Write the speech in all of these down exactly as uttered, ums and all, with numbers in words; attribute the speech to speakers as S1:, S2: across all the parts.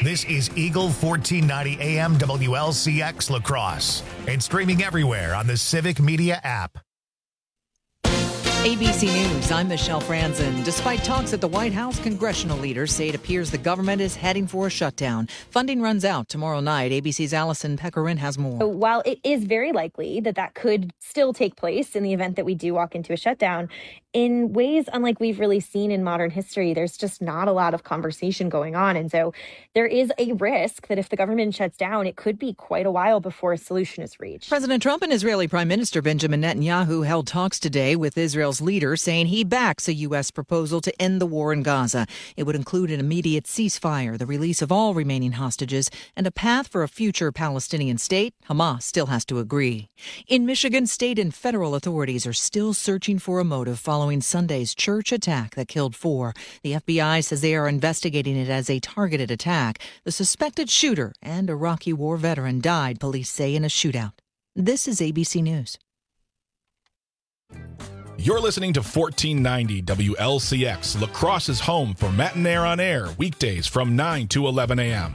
S1: This is Eagle fourteen ninety A M W L C X La Crosse and streaming everywhere on the Civic Media app.
S2: A B C News, I'm Michelle Franzen. Despite talks at the White House, congressional leaders say it appears the government is heading for a shutdown. Funding runs out tomorrow night. A B C's Allison Pecorin has more.
S3: So while it is very likely that that could still take place in the event that we do walk into a shutdown, in ways unlike we've really seen in modern history, there's just not a lot of conversation going on. And so there is a risk that if the government shuts down, it could be quite a while before a solution is reached.
S2: President Trump and Israeli Prime Minister Benjamin Netanyahu held talks today with Israel's leader, saying he backs a U S proposal to end the war in Gaza. It would include an immediate ceasefire, the release of all remaining hostages, and a path for a future Palestinian state. Hamas still has to agree. In Michigan, state and federal authorities are still searching for a motive following Sunday's church attack that killed four. The F B I says they are investigating it as a targeted attack. The suspected shooter and Iraqi war veteran died, police say, in a shootout. This is A B C News.
S4: You're listening to fourteen ninety W L C X, La Crosse's home for Matinee on Air, weekdays from nine to eleven a.m.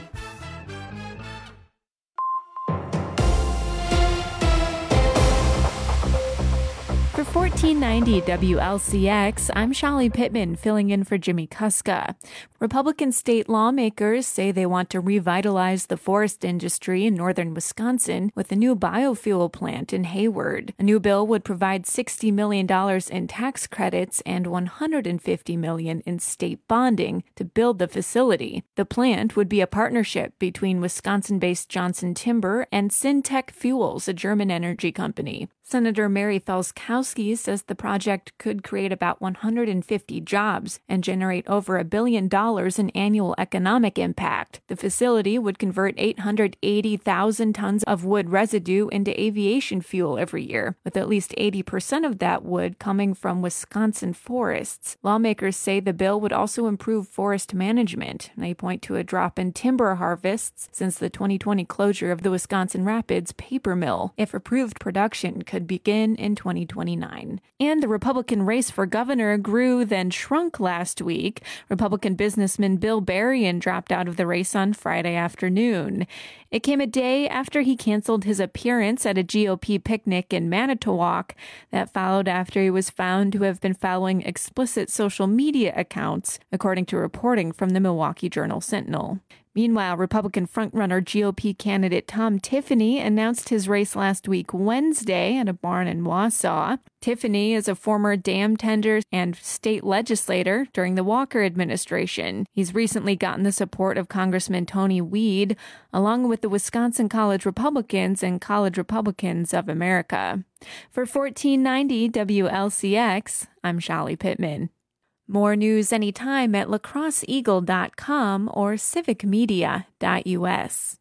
S5: For fourteen ninety W L C X, I'm Shallie Pittman, filling in for Jimmy Kuska. Republican state lawmakers say they want to revitalize the forest industry in northern Wisconsin with a new biofuel plant in Hayward. A new bill would provide sixty million dollars in tax credits and one hundred fifty million dollars in state bonding to build the facility. The plant would be a partnership between Wisconsin-based Johnson Timber and Syntec Fuels, a German energy company. Senator Mary Felskowski says the project could create about one hundred fifty jobs and generate over a billion dollars in annual economic impact. The facility would convert eight hundred eighty thousand tons of wood residue into aviation fuel every year, with at least eighty percent of that wood coming from Wisconsin forests. Lawmakers say the bill would also improve forest management. They point to a drop in timber harvests since the twenty twenty closure of the Wisconsin Rapids paper mill. If approved, production could begin in twenty twenty-nine. And the Republican race for governor grew then shrunk last week. Republican businessman Bill Berrien dropped out of the race on Friday afternoon. It came a day after he canceled his appearance at a G O P picnic in Manitowoc. That followed after he was found to have been following explicit social media accounts, according to reporting from the Milwaukee Journal-Sentinel. Meanwhile, Republican frontrunner G O P candidate Tom Tiffany announced his race last week Wednesday at a barn in Wausau. Tiffany is a former dam tender and state legislator during the Walker administration. He's recently gotten the support of Congressman Tony Weed, along with the Wisconsin College Republicans and College Republicans of America. For fourteen ninety W L C X, I'm Shallie Pittman. More news anytime at lacrosse eagle dot com or civic media dot U S.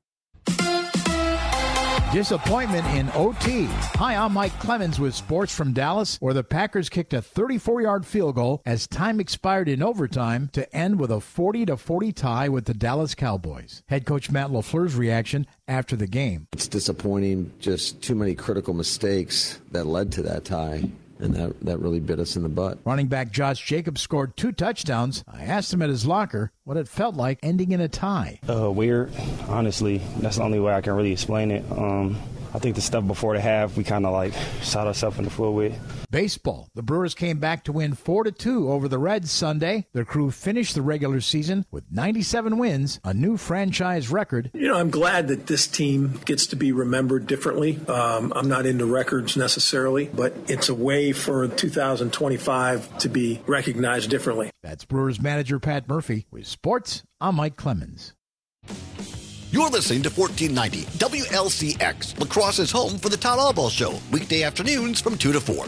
S6: Disappointment in O T. Hi, I'm Mike Clemens with sports from Dallas, where the Packers kicked a thirty-four-yard field goal as time expired in overtime to end with a forty to forty tie with the Dallas Cowboys. Head coach Matt LaFleur's reaction after the game.
S7: It's disappointing, just too many critical mistakes that led to that tie. And that, that really bit us in the butt.
S6: Running back Josh Jacobs scored two touchdowns. I asked him at his locker what it felt like ending in a tie.
S8: Uh, weird. Honestly, that's the only way I can really explain it. Um, I think the stuff before the half, we kind of like shot ourselves in the foot with.
S6: Baseball. The Brewers came back to win four to two over the Reds Sunday. Their crew finished the regular season with ninety-seven wins, a new franchise record.
S9: You know, I'm glad that this team gets to be remembered differently. Um, I'm not into records necessarily, but it's a way for two thousand twenty-five to be recognized differently.
S6: That's Brewers manager Pat Murphy. With sports, I'm Mike Clemens.
S10: You're listening to fourteen ninety W L C X, La Crosse's home for the Todd Albaugh Show, weekday afternoons from two to four.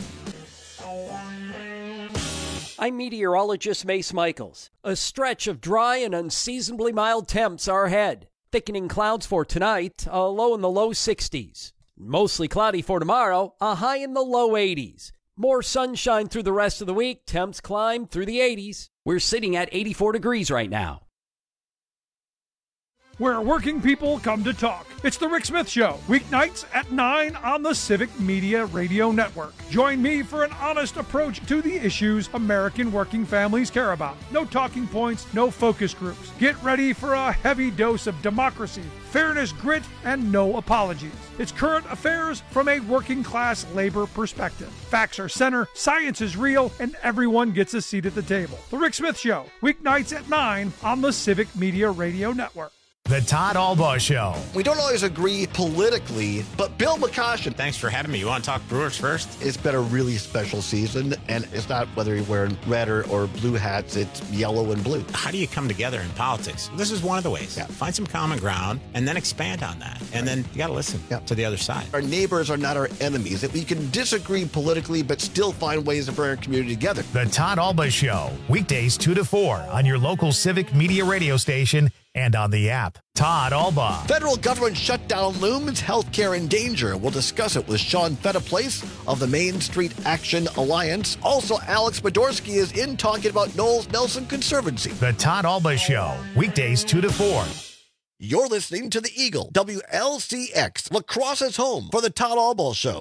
S11: I'm meteorologist Mace Michaels. A stretch of dry and unseasonably mild temps are ahead. Thickening clouds for tonight, a low in the low sixties. Mostly cloudy for tomorrow, a high in the low eighties. More sunshine through the rest of the week, temps climb through the eighties. We're sitting at eighty-four degrees right now.
S12: where working people come to talk. It's The Rick Smith Show, weeknights at nine on the Civic Media Radio Network. Join me for an honest approach to the issues American working families care about. No talking points, no focus groups. Get ready for a heavy dose of democracy, fairness, grit, and no apologies. It's current affairs from a working class labor perspective. Facts are center, science is real, and everyone gets a seat at the table. The Rick Smith Show, weeknights at nine on the Civic Media Radio Network.
S1: The Todd Albaugh Show.
S10: We don't always agree politically, but Bill McCoshen.
S13: Thanks for having me. You want to talk Brewers first?
S10: It's been a really special season, and it's not whether you're wearing red or, or blue hats, it's yellow and blue.
S13: How do you come together in politics? This is one of the ways. Yeah. Find some common ground and then expand on that. And then you got to listen yeah. to the other side.
S10: Our neighbors are not our enemies. That we can disagree politically, but still find ways to bring our community together.
S1: The Todd Albaugh Show, weekdays two to four on your local Civic Media radio station and on the app. Todd Albaugh.
S10: Federal government shutdown looms, healthcare in danger. We'll discuss it with Sean Fetaplace of the Main Street Action Alliance. Also, Alex Podorsky is in talking about Knowles Nelson Conservancy.
S1: The Todd Albaugh Show, weekdays two to four.
S10: You're listening to the Eagle, W L C X, La Crosse's home for the Todd Albaugh Show.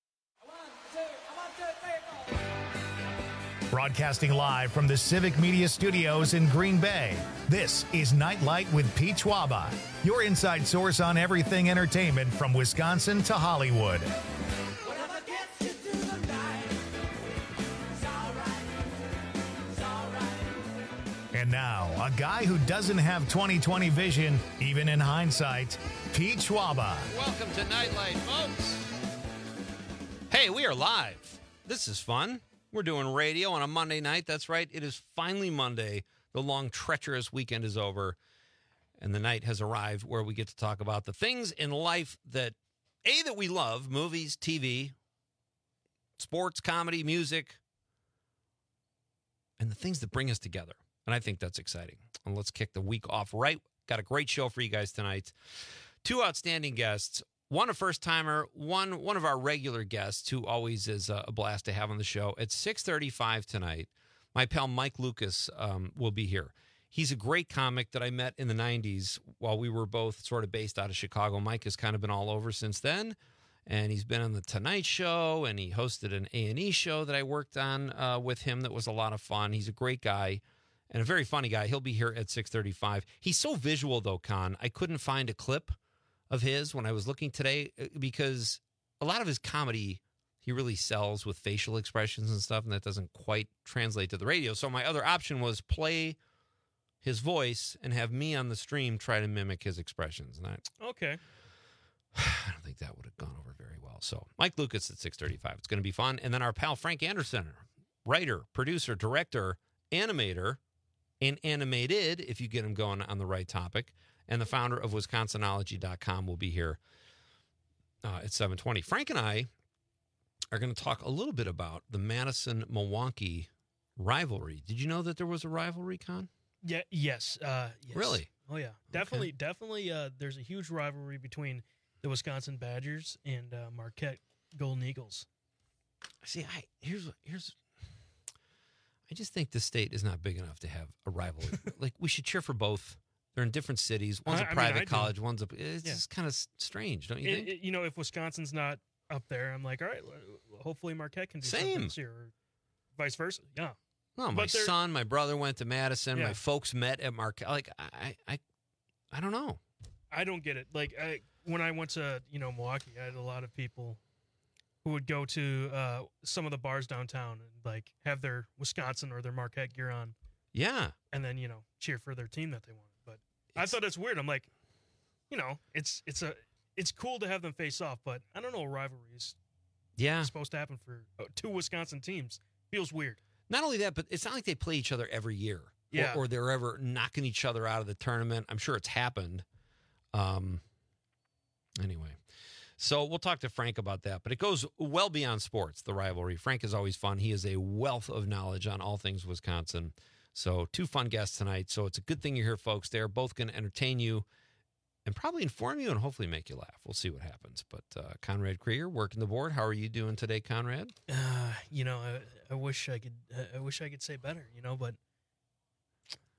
S1: Broadcasting live from the Civic Media Studios in Green Bay, this is Nightlight with Pete Schwaba, your inside source on everything entertainment from Wisconsin to Hollywood. And now, a guy who doesn't have twenty twenty vision, even in hindsight, Pete Schwaba.
S14: Welcome to Nightlight, folks. Hey, we are live. This is fun. We're doing radio on a Monday night. That's right. It is finally Monday. The long, treacherous weekend is over, and the night has arrived where we get to talk about the things in life that, A, that we love, movies, T V, sports, comedy, music, and the things that bring us together. And I think that's exciting. And let's kick the week off right. Got a great show for you guys tonight. Two outstanding guests. One a first-timer, one one of our regular guests who always is a blast to have on the show. At six thirty-five tonight, my pal Mike Lucas um, will be here. He's a great comic that I met in the nineties while we were both sort of based out of Chicago. Mike has kind of been all over since then, and he's been on The Tonight Show, and he hosted an A and E show that I worked on uh, with him that was a lot of fun. He's a great guy and a very funny guy. He'll be here at six thirty-five. He's so visual, though, Con. I couldn't find a clip of his when I was looking today, because a lot of his comedy he really sells with facial expressions and stuff, and that doesn't quite translate to the radio. So my other option was play his voice and have me on the stream try to mimic his expressions. And I,
S15: okay.
S14: I don't think that would have gone over very well. So Mike Lucas at six thirty-five. It's going to be fun. And then our pal Frank Anderson, writer, producer, director, animator, and animated, if you get him going on the right topic, and the founder of Wisconsinology dot com will be here uh, at seven twenty. Frank and I are going to talk a little bit about the Madison-Milwaukee rivalry. Did you know that there was a rivalry, Con?
S15: Yeah. Yes. Uh, yes.
S14: Really?
S15: Oh, yeah. Definitely.
S14: Okay.
S15: Definitely. Uh, there's a huge rivalry between the Wisconsin Badgers and uh, Marquette Golden Eagles.
S14: See, I here's here's. I just think the state is not big enough to have a rivalry. Like, we should cheer for both. They're in different cities. One's a
S15: I, I
S14: private
S15: mean,
S14: college. One's a. It's
S15: yeah.
S14: just kind of strange, don't you
S15: it,
S14: think?
S15: It, you know, if Wisconsin's not up there, I'm like, all right, hopefully Marquette can do
S14: Same.
S15: something this year, or vice versa. Yeah.
S14: No, my son, my brother went to Madison.
S15: Yeah.
S14: My folks met at Marquette. Like, I, I, I don't know.
S15: I don't get it. Like, I, when I went to you know Milwaukee, I had a lot of people who would go to uh, some of the bars downtown and like have their Wisconsin or their Marquette gear on.
S14: Yeah.
S15: And then you know cheer for their team that they wanted. But I thought it's weird. I'm like, you know, it's it's a it's cool to have them face off, but I don't know, rivalries.
S14: Yeah.
S15: Supposed to happen for uh, two Wisconsin teams. Feels weird.
S14: Not only that, but it's not like they play each other every year.
S15: Yeah.
S14: Or, or they're ever knocking each other out of the tournament. I'm sure it's happened. Um. Anyway, so we'll talk to Frank about that. But it goes well beyond sports, the rivalry. Frank is always fun. He is a wealth of knowledge on all things Wisconsin. So two fun guests tonight. So it's a good thing you're here, folks. They're both going to entertain you and probably inform you and hopefully make you laugh. We'll see what happens. But uh, Conrad Krieger, working the board. How are you doing today, Conrad?
S15: Uh, you know, I, I wish I could. I wish I could say better. You know, but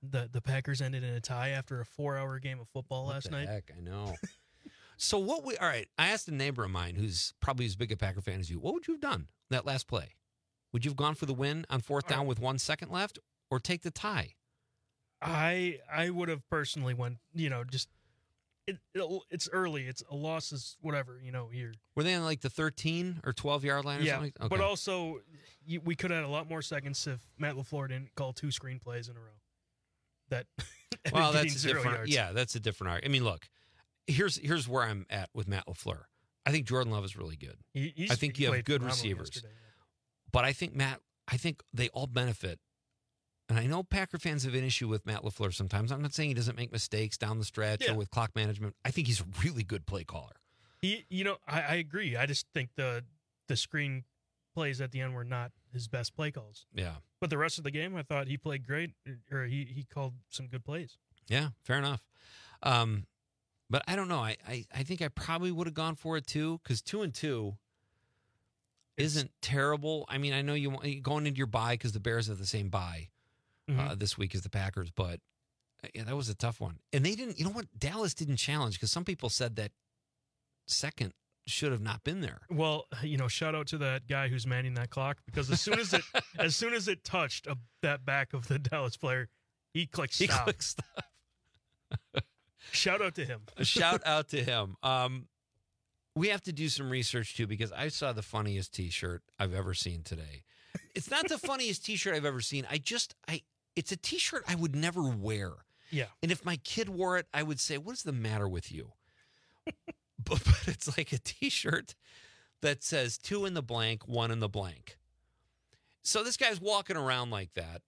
S15: the the Packers ended in a tie after a four-hour game of football
S14: What
S15: last
S14: the
S15: night.
S14: Heck, I know. So what we all right? I asked a neighbor of mine who's probably as big a Packer fan as you. What would you have done that last play? Would you have gone for the win on fourth down with one second left, or take the tie?
S15: I I would have personally went. You know, just it, it it's early. It's a loss is whatever. You know, here.
S14: Were they on like the thirteen or twelve yard line or
S15: Yeah,
S14: something? Okay.
S15: but also you, we could have had a lot more seconds if Matt LaFleur didn't call two screenplays in a row. That
S14: well,
S15: getting
S14: that's a
S15: zero
S14: different.
S15: yards.
S14: Yeah, that's a different argument. I mean, look, here's here's where I'm at with Matt LaFleur. I think Jordan Love is really good.
S15: He- he's-
S14: I think
S15: he
S14: you have
S15: played
S14: good
S15: phenomenal
S14: receivers,
S15: yesterday,
S14: but I think Matt. I think they all benefit. And I know Packer fans have an issue with Matt LaFleur sometimes. I'm not saying he doesn't make mistakes down the stretch
S15: Yeah.
S14: or with clock management. I think he's a really good play caller.
S15: He, you know, I, I agree. I just think the the screen plays at the end were not his best play calls.
S14: Yeah.
S15: But the rest of the game, I thought he played great, or he, he called some good plays.
S14: Yeah, fair enough. Um, but I don't know. I, I, I think I probably would have gone for it too, because two and two isn't terrible. I mean, I know you want going into your bye because the Bears have the same bye uh,
S15: Mhm.
S14: this week as the Packers, but uh, yeah, that was a tough one. And they didn't. You know what? Dallas didn't challenge because some people said that second should have not been there.
S15: Well, you know, shout out to that guy who's manning that clock, because as soon as it as soon as it touched a, that back of the Dallas player, he clicked
S14: He
S15: stop.
S14: clicked stop.
S15: Shout out to him.
S14: A shout out to him. Um, we have to do some research too, because I saw the funniest T-shirt I've ever seen today. It's not the funniest T-shirt I've ever seen. I just, I, it's a T-shirt I would never wear.
S15: Yeah.
S14: And if my kid wore it, I would say, "What is the matter with you?" but, but it's like a T-shirt that says two in the blank, one in the blank. So this guy's walking around like that,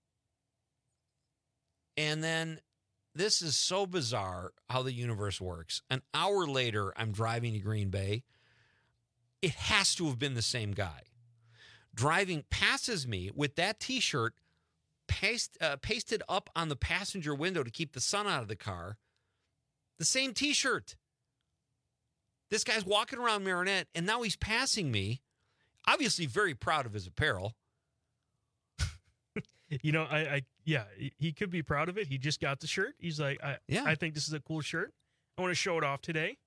S14: and then. This is so bizarre how the universe works. An hour later, I'm driving to Green Bay. It has to have been the same guy. Driving passes me with that T-shirt paste, uh, pasted up on the passenger window to keep the sun out of the car. The same T-shirt. This guy's walking around Marinette, and now he's passing me. Obviously very proud of his apparel.
S15: You know, I, I yeah, he could be proud of it. He just got the shirt. He's like, I,
S14: Yeah.
S15: I think this is a cool shirt. I want to show it off today.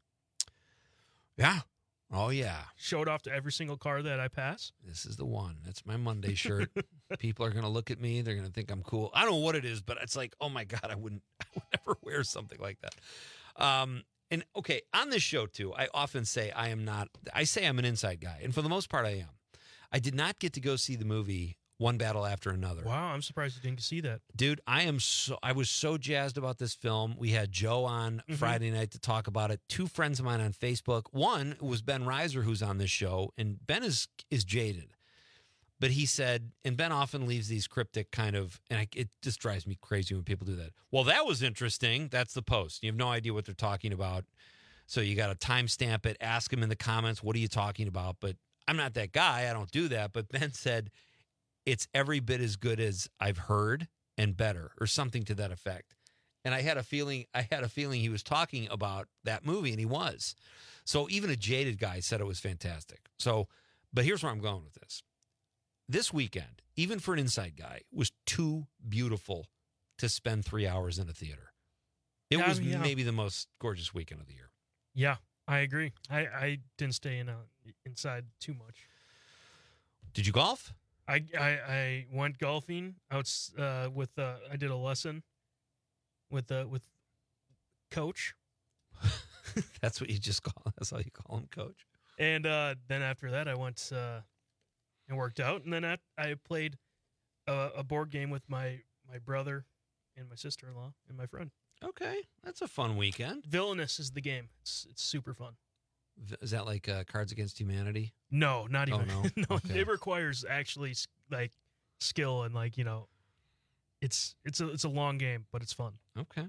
S14: Yeah. Oh, yeah.
S15: Show it off to every single car that I pass.
S14: This is the one. That's my Monday shirt. People are going to look at me. They're going to think I'm cool. I don't know what it is, but it's like, oh my God, I wouldn't, I would never wear something like that. Um, and okay, on this show too, I often say I am not, I say I'm an inside guy. And for the most part, I am. I did not get to go see the movie One Battle After Another.
S15: Wow, I'm surprised you didn't see that.
S14: Dude, I am so I was so jazzed about this film. We had Joe on
S15: Mhm.
S14: Friday night to talk about it. Two friends of mine on Facebook. One was Ben Reiser, who's on this show, and Ben is is jaded. But he said, and Ben often leaves these cryptic kind of, and I, it just drives me crazy when people do that. Well, that was interesting. That's the post. You have no idea what they're talking about. So you got to timestamp it, ask them in the comments, what are you talking about? But I'm not that guy. I don't do that. But Ben said, it's every bit as good as I've heard and better, or something to that effect. And I had a feeling, I had a feeling he was talking about that movie, and he was. So even a jaded guy said it was fantastic. So, but here's where I'm going with this. This weekend, even for an inside guy, was too beautiful to spend three hours in a theater. It
S15: Yeah,
S14: was
S15: yeah.
S14: maybe the most gorgeous weekend of the year.
S15: Yeah, I agree. I, I didn't stay in uh, inside too much.
S14: Did you golf?
S15: I, I, I went golfing out uh, with uh, I did a lesson with uh, with coach,
S14: That's what you just call. That's all you call him, coach.
S15: and uh, then after that I went uh, and worked out, and then I, I played a, a board game with my my brother and my sister-in-law and my friend.
S14: Okay, that's a fun weekend.
S15: Villainous is the game. It's it's super fun.
S14: V- Is that like uh, Cards Against Humanity?
S15: No, not
S14: Oh,
S15: even.
S14: no?
S15: no,
S14: Okay.
S15: it requires actually s- like skill and like you know, it's it's a it's a long game, but it's fun.
S14: Okay.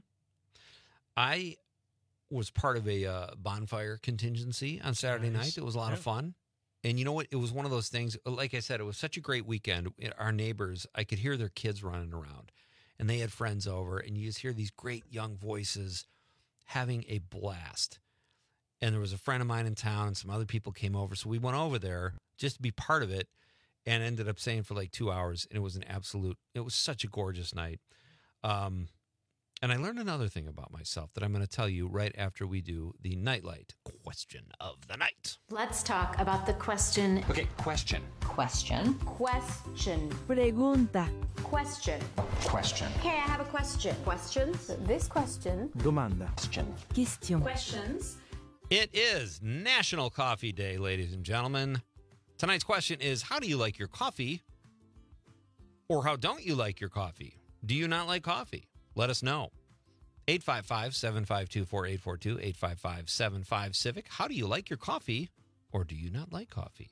S14: I was part of a uh, bonfire contingency on Saturday
S15: Nice.
S14: night. It was a lot of
S15: Yeah.
S14: fun. And you know what? It was one of those things, like I said, it was such a great weekend. Our neighbors, I could hear their kids running around, and they had friends over, and you just hear these great young voices having a blast. And there was a friend of mine in town, and some other people came over. So we went over there just to be part of it, and ended up staying for like two hours. And it was an absolute, it was such a gorgeous night. Um, and I learned another thing about myself that I'm going to tell you right after we do the Nightlight question of the night.
S16: Let's talk about the question.
S17: Okay, question.
S16: Question. Question.
S18: Pregunta.
S16: Question.
S17: Question.
S16: Okay, I have a question. Questions? This question.
S18: Domanda.
S17: Question.
S18: Question.
S16: Questions.
S14: It is National Coffee Day, ladies and gentlemen. Tonight's question is, how do you like your coffee? Or how don't you like your coffee? Do you not like coffee? Let us know. eight five five, seven five two, four eight four two, eight five five, seven five, Civic. How do you like your coffee, or do you not like coffee?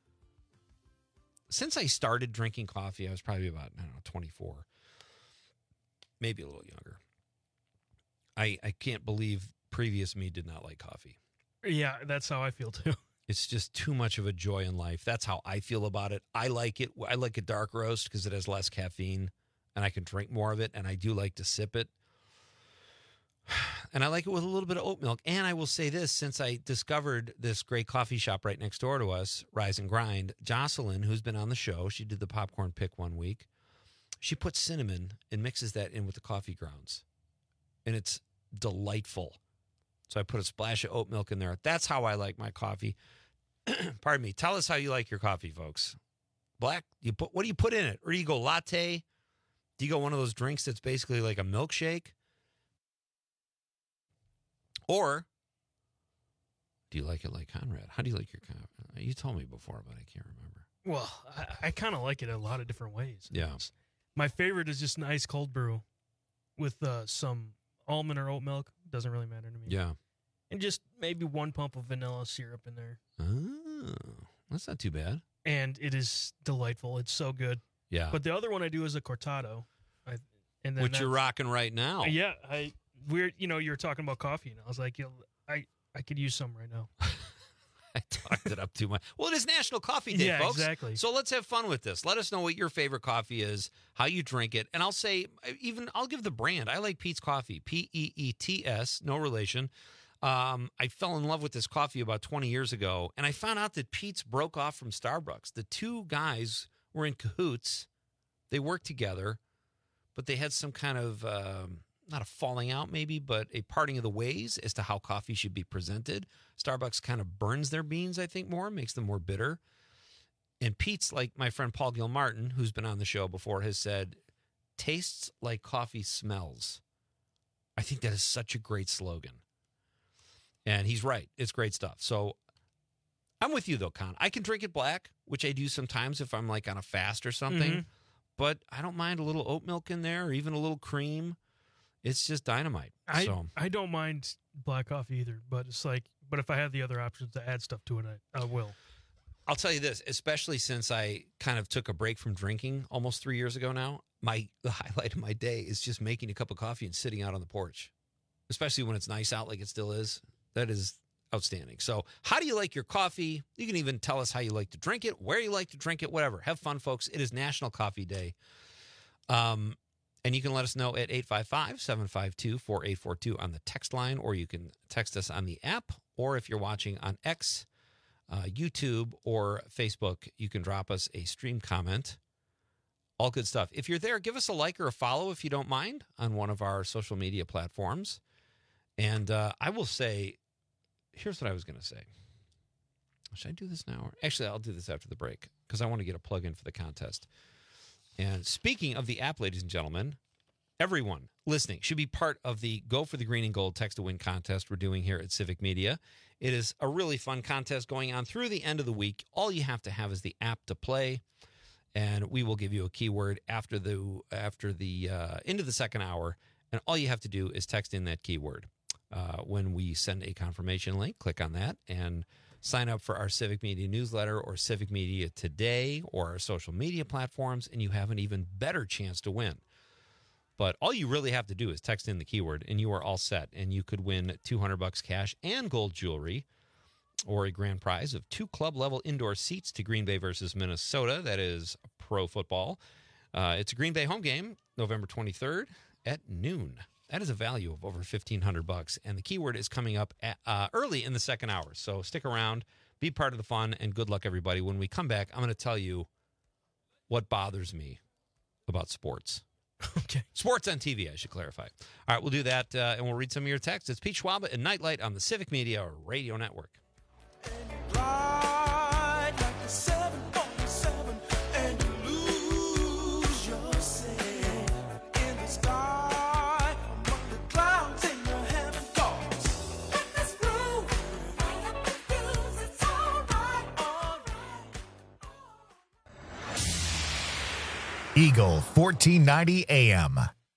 S14: Since I started drinking coffee, I was probably about, I don't know, twenty-four. Maybe a little younger. I I can't believe previous me did not like coffee.
S15: Yeah, that's how I feel too.
S14: It's just too much of a joy in life. That's how I feel about it. I like it. I like a dark roast because it has less caffeine and I can drink more of it. And I do like to sip it. And I like it with a little bit of oat milk. And I will say this, since I discovered this great coffee shop right next door to us, Rise and Grind, Jocelyn, who's been on the show, she did the popcorn pick one week. She puts cinnamon and mixes that in with the coffee grounds. And it's delightful. So I put a splash of oat milk in there. That's how I like my coffee. Pardon me. Tell us how you like your coffee, folks. Black? You put what do you put in it? Or do you go latte? Do you go one of those drinks that's basically like a milkshake? Or do you like it like Conrad? How do you like your coffee? You told me before, but I can't remember.
S15: Well, I, I kind of like it a lot of different ways.
S14: Yeah.
S15: My favorite is just an ice cold brew with uh, some almond or oat milk. Doesn't really matter to me.
S14: Yeah.
S15: And just maybe one pump of vanilla syrup in there.
S14: Oh, that's not too bad.
S15: And it is delightful. It's so good.
S14: Yeah.
S15: But the other one I do is a cortado. I, and then
S14: Which you're rocking right now.
S15: Yeah. I we're you know, you were talking about coffee, and I was like, you know, I, I could use some right now.
S14: I talked it up too much. Well, it is National Coffee Day,
S15: yeah,
S14: folks.
S15: Exactly.
S14: So let's have fun with this. Let us know what your favorite coffee is, how you drink it. And I'll say, even I'll give the brand. I like Peet's Coffee, P E E T S, no relation. Um, I fell in love with this coffee about twenty years ago, and I found out that Peet's broke off from Starbucks. The two guys were in cahoots. They worked together, but they had some kind of, um, not a falling out maybe, but a parting of the ways as to how coffee should be presented. Starbucks kind of burns their beans, I think, more, makes them more bitter. And Peet's, like my friend Paul Gilmartin, who's been on the show before, has said, tastes like coffee smells. I think that is such a great slogan. And he's right. It's great stuff. So I'm with you, though, Con. I can drink it black, which I do sometimes if I'm like on a fast or something. Mm-hmm. But I don't mind a little oat milk in there or even a little cream. It's just dynamite.
S15: I,
S14: so.
S15: I don't mind black coffee either, but it's like, but if I had the other options to add stuff to it, I, I will.
S14: I'll tell you this, especially since I kind of took a break from drinking almost three years ago now, my the highlight of my day is just making a cup of coffee and sitting out on the porch, especially when it's nice out like it still is. That is outstanding. So how do you like your coffee? You can even tell us how you like to drink it, where you like to drink it, whatever. Have fun, folks. It is National Coffee Day. Um, and you can let us know at eight five five, seven five two, four eight four two on the text line, or you can text us on the app, or if you're watching on X, uh, YouTube, or Facebook, you can drop us a stream comment. All good stuff. If you're there, give us a like or a follow if you don't mind on one of our social media platforms. And uh, I will say, here's what I was going to say. Should I do this now? Or, actually, I'll do this after the break because I want to get a plug in for the contest. And speaking of the app, ladies and gentlemen, everyone listening should be part of the Go for the Green and Gold Text to Win contest we're doing here at Civic Media. It is a really fun contest going on through the end of the week. All you have to have is the app to play, and we will give you a keyword after the after the uh, end of the second hour. And all you have to do is text in that keyword. Uh, when we send a confirmation link, click on that and sign up for our Civic Media newsletter or Civic Media Today or our social media platforms, and you have an even better chance to win. But all you really have to do is text in the keyword, and you are all set. And you could win two hundred bucks cash and gold jewelry, or a grand prize of two club-level indoor seats to Green Bay versus Minnesota. That is pro football. Uh, it's a Green Bay home game, November twenty-third at noon. That is a value of over fifteen hundred bucks, and the keyword is coming up at, uh, early in the second hour. So stick around, be part of the fun, and good luck, everybody. When we come back, I'm going to tell you what bothers me about sports. Okay. Sports on T V, I should clarify. All right, we'll do that, uh, and we'll read some of your texts. It's Pete Schwaba and Nightlight on the Civic Media Radio Network.
S17: Ride like the seven forty-seven and you lose yourself in the sky among the clouds in your heaven thoughts. Let this groove right up the views. It's all right, all right.
S1: Eagle fourteen ninety A M.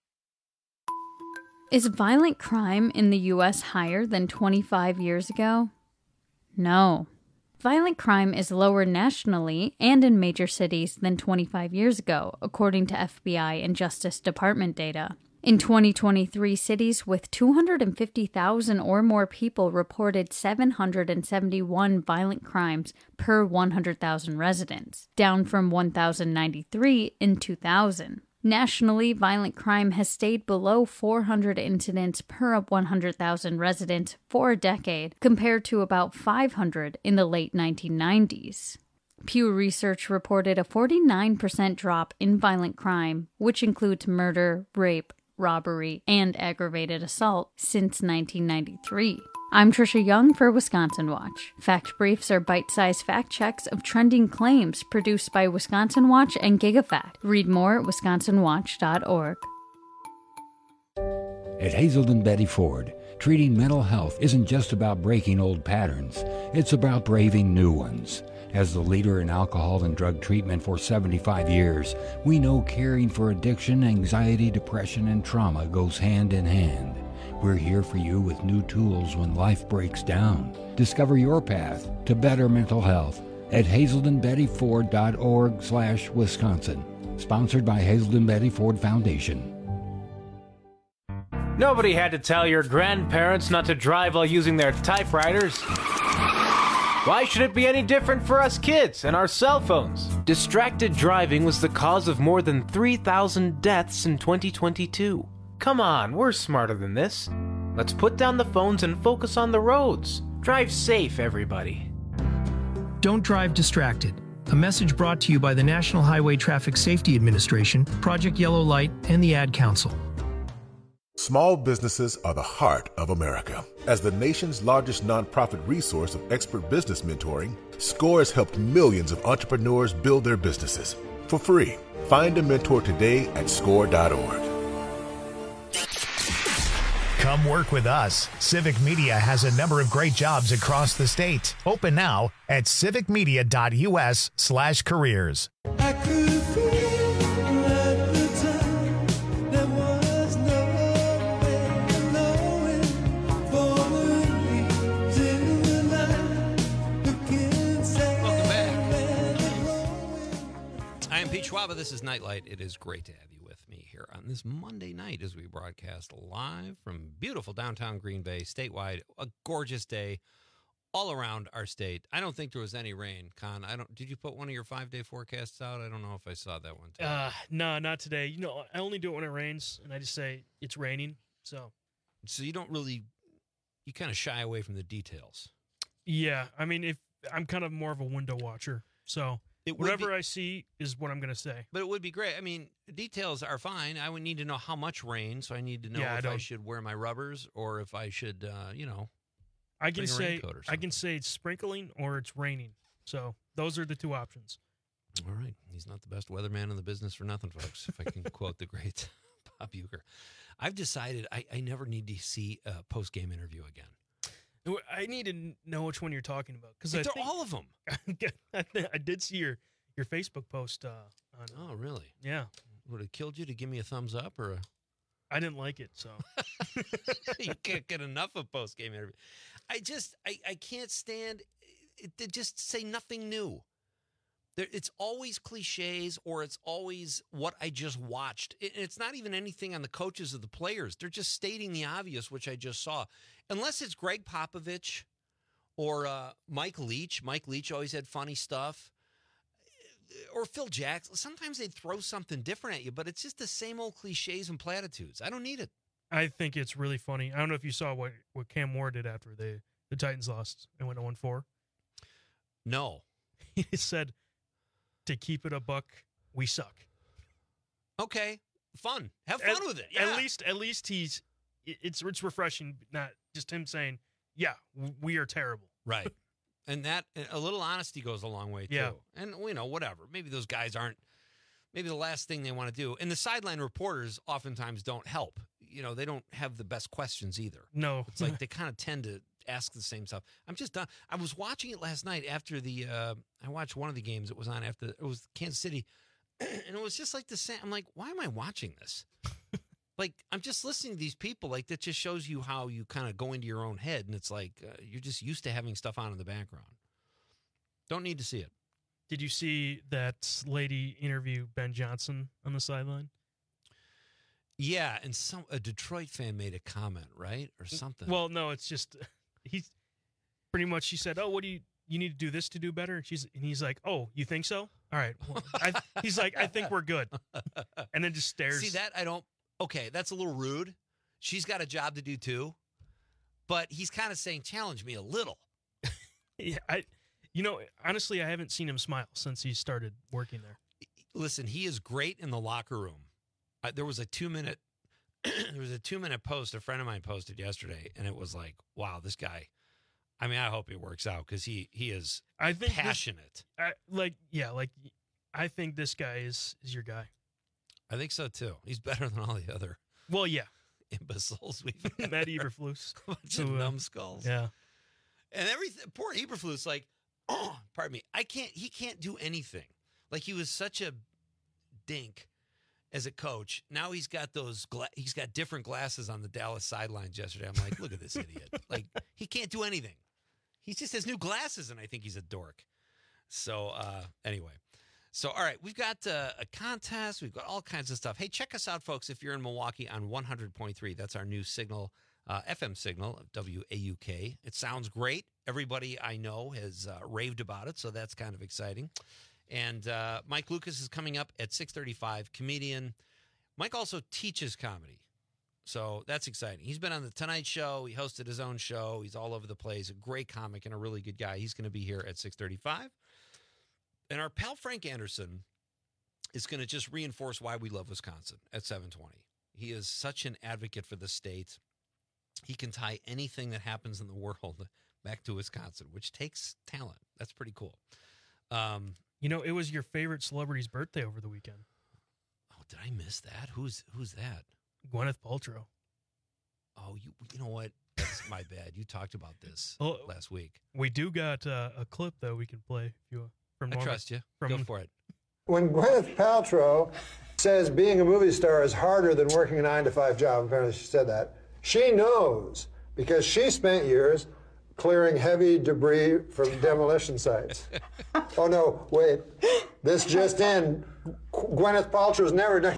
S18: Is violent crime in the U S higher than twenty-five years ago? No. Violent crime is lower nationally and in major cities than twenty-five years ago, according to F B I and Justice Department data. In twenty twenty-three, cities with two hundred fifty thousand or more people reported seven hundred seventy-one violent crimes per one hundred thousand residents, down from one thousand ninety-three in two thousand. Nationally, violent crime has stayed below four hundred incidents per one hundred thousand residents for a decade, compared to about five hundred in the late nineteen nineties. Pew Research reported a forty-nine percent drop in violent crime, which includes murder, rape, robbery, and aggravated assault, since nineteen ninety-three. I'm Trisha Young for Wisconsin Watch. Fact Briefs are bite-sized fact checks of trending claims produced by Wisconsin Watch and GigaFact. Read more at wisconsin watch dot org.
S19: At Hazelden Betty Ford, treating mental health isn't just about breaking old patterns. It's about braving new ones. As the leader in alcohol and drug treatment for seventy-five years, we know caring for addiction, anxiety, depression, and trauma goes hand in hand. We're here for you with new tools when life breaks down. Discover your path to better mental health at hazelden betty ford dot org slash Wisconsin. Sponsored by Hazelden Betty Ford Foundation.
S20: Nobody had to tell your grandparents not to drive while using their typewriters. Why should it be any different for us kids and our cell phones? Distracted driving was the cause of more than three thousand deaths in twenty twenty-two. Come on, we're smarter than this. Let's put down the phones and focus on the roads. Drive safe, everybody.
S21: Don't drive distracted. A message brought to you by the National Highway Traffic Safety Administration, Project Yellow Light, and the Ad Council.
S22: Small businesses are the heart of America. As the nation's largest nonprofit resource of expert business mentoring, SCORE has helped millions of entrepreneurs build their businesses for free. Find a mentor today at score dot org.
S1: Come work with us. Civic Media has a number of great jobs across the state. Open now at civic media dot u s slash careers.
S17: I could feel at the time there was no way knowing for the reason the night looking sad.
S14: Welcome back. I am Pete Schwaba. This is Nightlight. It is great to have you with me here on this Monday night as we broadcast live from beautiful downtown Green Bay, statewide. A gorgeous day all around our state. I don't think there was any rain. Con, I don't. Did you put one of your five-day forecasts out? I don't know if I saw that one. Today.
S15: Uh, no, not today. You know, I only do it when it rains, and I just say it's raining. So,
S14: so you don't really, you kind of shy away from the details.
S15: Yeah, I mean, if I'm kind of more of a window watcher, so. It Whatever be, I see is what I'm going to say.
S14: But it would be great. I mean, details are fine. I would need to know how much rain, so I need to know
S15: yeah,
S14: if I,
S15: I
S14: should wear my rubbers or if I should, uh, you know,
S15: I can say I can say it's sprinkling or it's raining. So those are the two options.
S14: All right. He's not the best weatherman in the business for nothing, folks, if I can quote the great Bob Uecker. I've decided I, I never need to see a post-game interview again.
S15: I need to know which one you're talking about because
S14: they're all of them.
S15: I did see your, your Facebook post. Uh, on,
S14: oh, really?
S15: Yeah.
S14: Would it killed you to give me a thumbs up or? A...
S15: I didn't like it, so
S14: you can't get enough of post game interview. I just I, I can't stand it. They just say nothing new. There, it's always cliches or it's always what I just watched. It, it's not even anything on the coaches or the players. They're just stating the obvious, which I just saw. Unless it's Greg Popovich or uh, Mike Leach. Mike Leach always had funny stuff. Or Phil Jackson. Sometimes they'd throw something different at you, but it's just the same old cliches and platitudes. I don't need it.
S15: I think it's really funny. I don't know if you saw what, what Cam Moore did after the, the Titans lost and went oh and four.
S14: No.
S15: He said, to keep it a buck, we suck.
S14: Okay. fun. Have fun
S15: at,
S14: with it. Yeah.
S15: At least, at least he's. It's it's refreshing, not just him saying, "Yeah, we are terrible."
S14: Right. And that a little honesty goes a long way too.
S15: Yeah.
S14: And you know, whatever. Maybe those guys aren't. Maybe the last thing they want to do. And the sideline reporters oftentimes don't help. You know, they don't have the best questions either.
S15: No.
S14: It's like they kind of tend to ask the same stuff. I'm just done. I was watching it last night after the, uh, I watched one of the games it was on after, it was Kansas City. And it was just like the same. I'm like, why am I watching this? Like, I'm just listening to these people. Like, that just shows you how you kind of go into your own head. And it's like, uh, you're just used to having stuff on in the background. Don't need to see it.
S15: Did you see that lady interview Ben Johnson on the sideline?
S14: Yeah, and some a Detroit fan made a comment, right, or something.
S15: Well, no, it's just he's pretty much. She said, "Oh, what do you you need to do this to do better?" And she's and he's like, "Oh, you think so? All right." Well, I, he's like, "I think we're good," and then just stares.
S14: See that? I don't. Okay, that's a little rude. She's got a job to do too, but he's kind of saying, "Challenge me a little."
S15: Yeah, I. You know, honestly, I haven't seen him smile since he started working there.
S14: Listen, he is great in the locker room. Uh, there was a two minute, there was a two minute post a friend of mine posted yesterday, and it was like, "Wow, this guy." I mean, I hope it works out because he he is
S15: I think
S14: passionate.
S15: This, I, like, yeah, like I think this guy is is your guy.
S14: I think so too. He's better than all the other.
S15: Well, yeah,
S14: imbeciles we've
S15: Matt Eberflus,
S14: bunch of
S15: who, uh,
S14: numbskulls.
S15: Yeah,
S14: and everything. Poor Eberflus, like. Oh, pardon me. I can't. He can't do anything. Like, he was such a dink as a coach. Now he's got those. Gla- he's got different glasses on the Dallas sidelines yesterday. I'm like, look at this idiot. Like, he can't do anything. He just has new glasses, and I think he's a dork. So uh, anyway, so all right, we've got uh, a contest. We've got all kinds of stuff. Hey, check us out, folks. If you're in Milwaukee on one hundred point three, that's our new signal. Uh, F M signal of W A U K. It sounds great. Everybody I know has uh, raved about it, so that's kind of exciting. And uh, Mike Lucas is coming up at six thirty-five, comedian. Mike also teaches comedy, so that's exciting. He's been on The Tonight Show. He hosted his own show. He's all over the place, a great comic and a really good guy. He's going to be here at six thirty-five. And our pal Frank Anderson is going to just reinforce why we love Wisconsin at seven twenty. He is such an advocate for the state. He can tie anything that happens in the world back to Wisconsin, which takes talent. That's pretty cool. Um,
S15: you know, it was your favorite celebrity's birthday over the weekend.
S14: Oh, did I miss that? Who's who's that?
S15: Gwyneth Paltrow.
S14: Oh, you you know what? That's my bad. You talked about this
S15: well,
S14: last week.
S15: We do got uh, a clip though we can play if you from.
S14: I
S15: Norman,
S14: trust you.
S15: From,
S14: Go for it.
S2: When Gwyneth Paltrow says being a movie star is harder than working a nine to five job, apparently she said that. She knows because she spent years clearing heavy debris from demolition sites. Oh, no, wait. This just in. Gwyneth Paltrow's never done.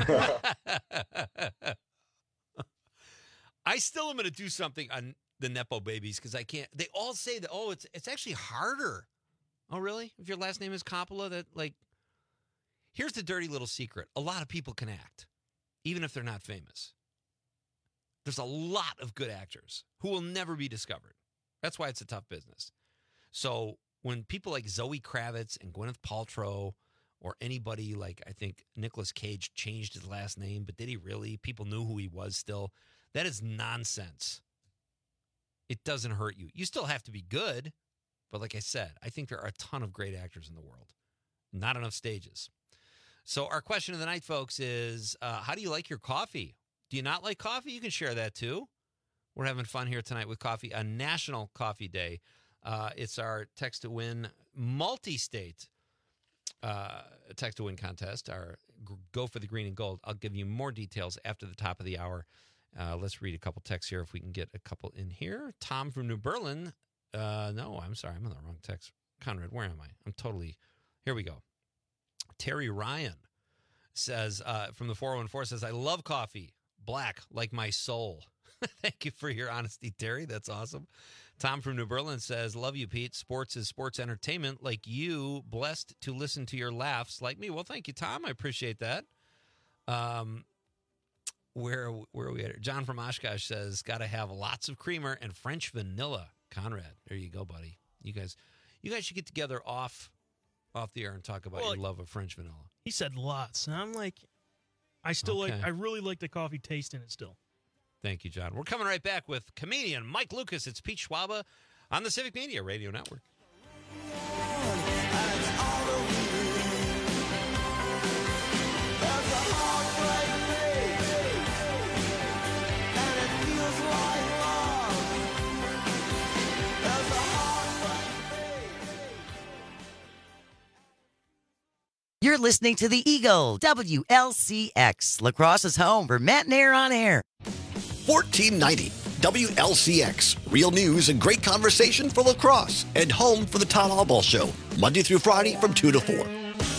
S14: I still am going to do something on the Nepo babies because I can't. They all say that, oh, it's it's actually harder. Oh, really? If your last name is Coppola, that, like, here's the dirty little secret. A lot of people can act, even if they're not famous. There's a lot of good actors who will never be discovered. That's why it's a tough business. So when people like Zoe Kravitz and Gwyneth Paltrow or anybody like, I think Nicolas Cage changed his last name, but did he really? People knew who he was still. That is nonsense. It doesn't hurt you. You still have to be good. But like I said, I think there are a ton of great actors in the world. Not enough stages. So our question of the night, folks, is uh, how do you like your coffee? Do you not like coffee? You can share that too. We're having fun here tonight with coffee, a National Coffee Day. Uh, it's our Text to Win multi-state uh, Text to Win contest, our g- Go for the Green and Gold. I'll give you more details after the top of the hour. Uh, let's read a couple texts here if we can get a couple in here. Tom from New Berlin. Uh, no, I'm sorry. I'm on the wrong text. Conrad, where am I? I'm totally... Here we go. Terry Ryan says, uh, from the four oh one four, says, I love coffee. Black, like my soul. Thank you for your honesty, Terry. That's awesome. Tom from New Berlin says, love you, Pete. Sports is sports entertainment like you. Blessed to listen to your laughs like me. Well, thank you, Tom. I appreciate that. Um, where, where are we at? John from Oshkosh says, got to have lots of creamer and French vanilla. Conrad, there you go, buddy. You guys, you guys should get together off, off the air and talk about
S15: well,
S14: your love of French vanilla.
S15: He said lots, and I'm like, I still
S14: Okay.
S15: like. I really like the coffee taste in it still.
S14: Thank you, John. We're coming right back with comedian Mike Lucas. It's Pete Schwaba on the Civic Media Radio Network.
S3: You're listening to the Eagle, W L C X, La Crosse's home for Matt and Air on air.
S10: fourteen ninety W L C X. Real news and great conversation for La Crosse and home for the Todd Allball Show. Monday through Friday from two to four.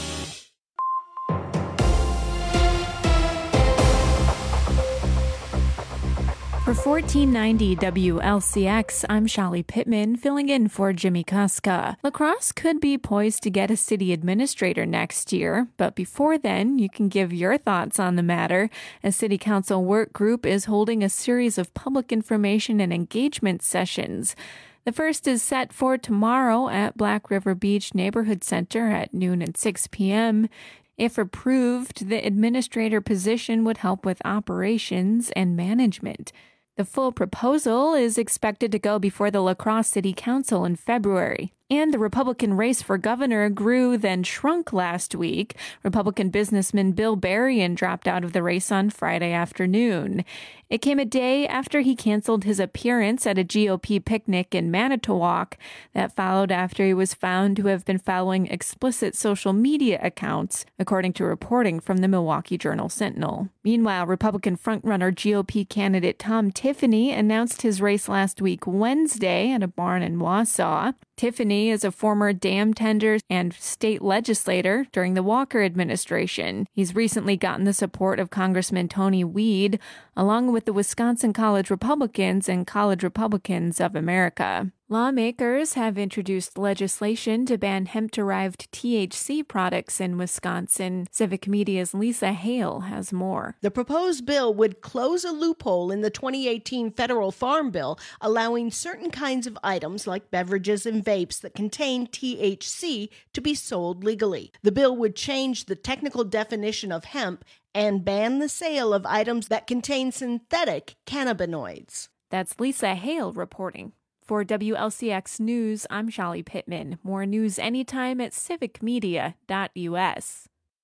S5: For fourteen ninety W L C X, I'm Shali Pittman, filling in for Jimmy Kuska. La Crosse could be poised to get a city administrator next year, but before then, you can give your thoughts on the matter. A city council work group is holding a series of public information and engagement sessions. The first is set for tomorrow at Black River Beach Neighborhood Center at noon and six p.m. If approved, the administrator position would help with operations and management. The full proposal is expected to go before the La Crosse City Council in February. And the Republican race for governor grew, then shrunk last week. Republican businessman Bill Berrien dropped out of the race on Friday afternoon. It came a day after he canceled his appearance at a G O P picnic in Manitowoc. That followed after he was found to have been following explicit social media accounts, according to reporting from the Milwaukee Journal-Sentinel. Meanwhile, Republican frontrunner G O P candidate Tom Tiffany announced his race last week Wednesday at a barn in Wausau. Tiffany is a former dam tender and state legislator during the Walker administration. He's recently gotten the support of Congressman Tony Weed, along with the Wisconsin College Republicans and College Republicans of America. Lawmakers have introduced legislation to ban hemp-derived T H C products in Wisconsin. Civic Media's Lisa Hale has more.
S4: The proposed bill would close a loophole in the twenty eighteen federal farm bill, allowing certain kinds of items like beverages and vapes that contain T H C to be sold legally. The bill would change the technical definition of hemp and ban the sale of items that contain synthetic cannabinoids.
S5: That's Lisa Hale reporting. For W L C X News, I'm Shali Pittman. More news anytime at civic media dot U S.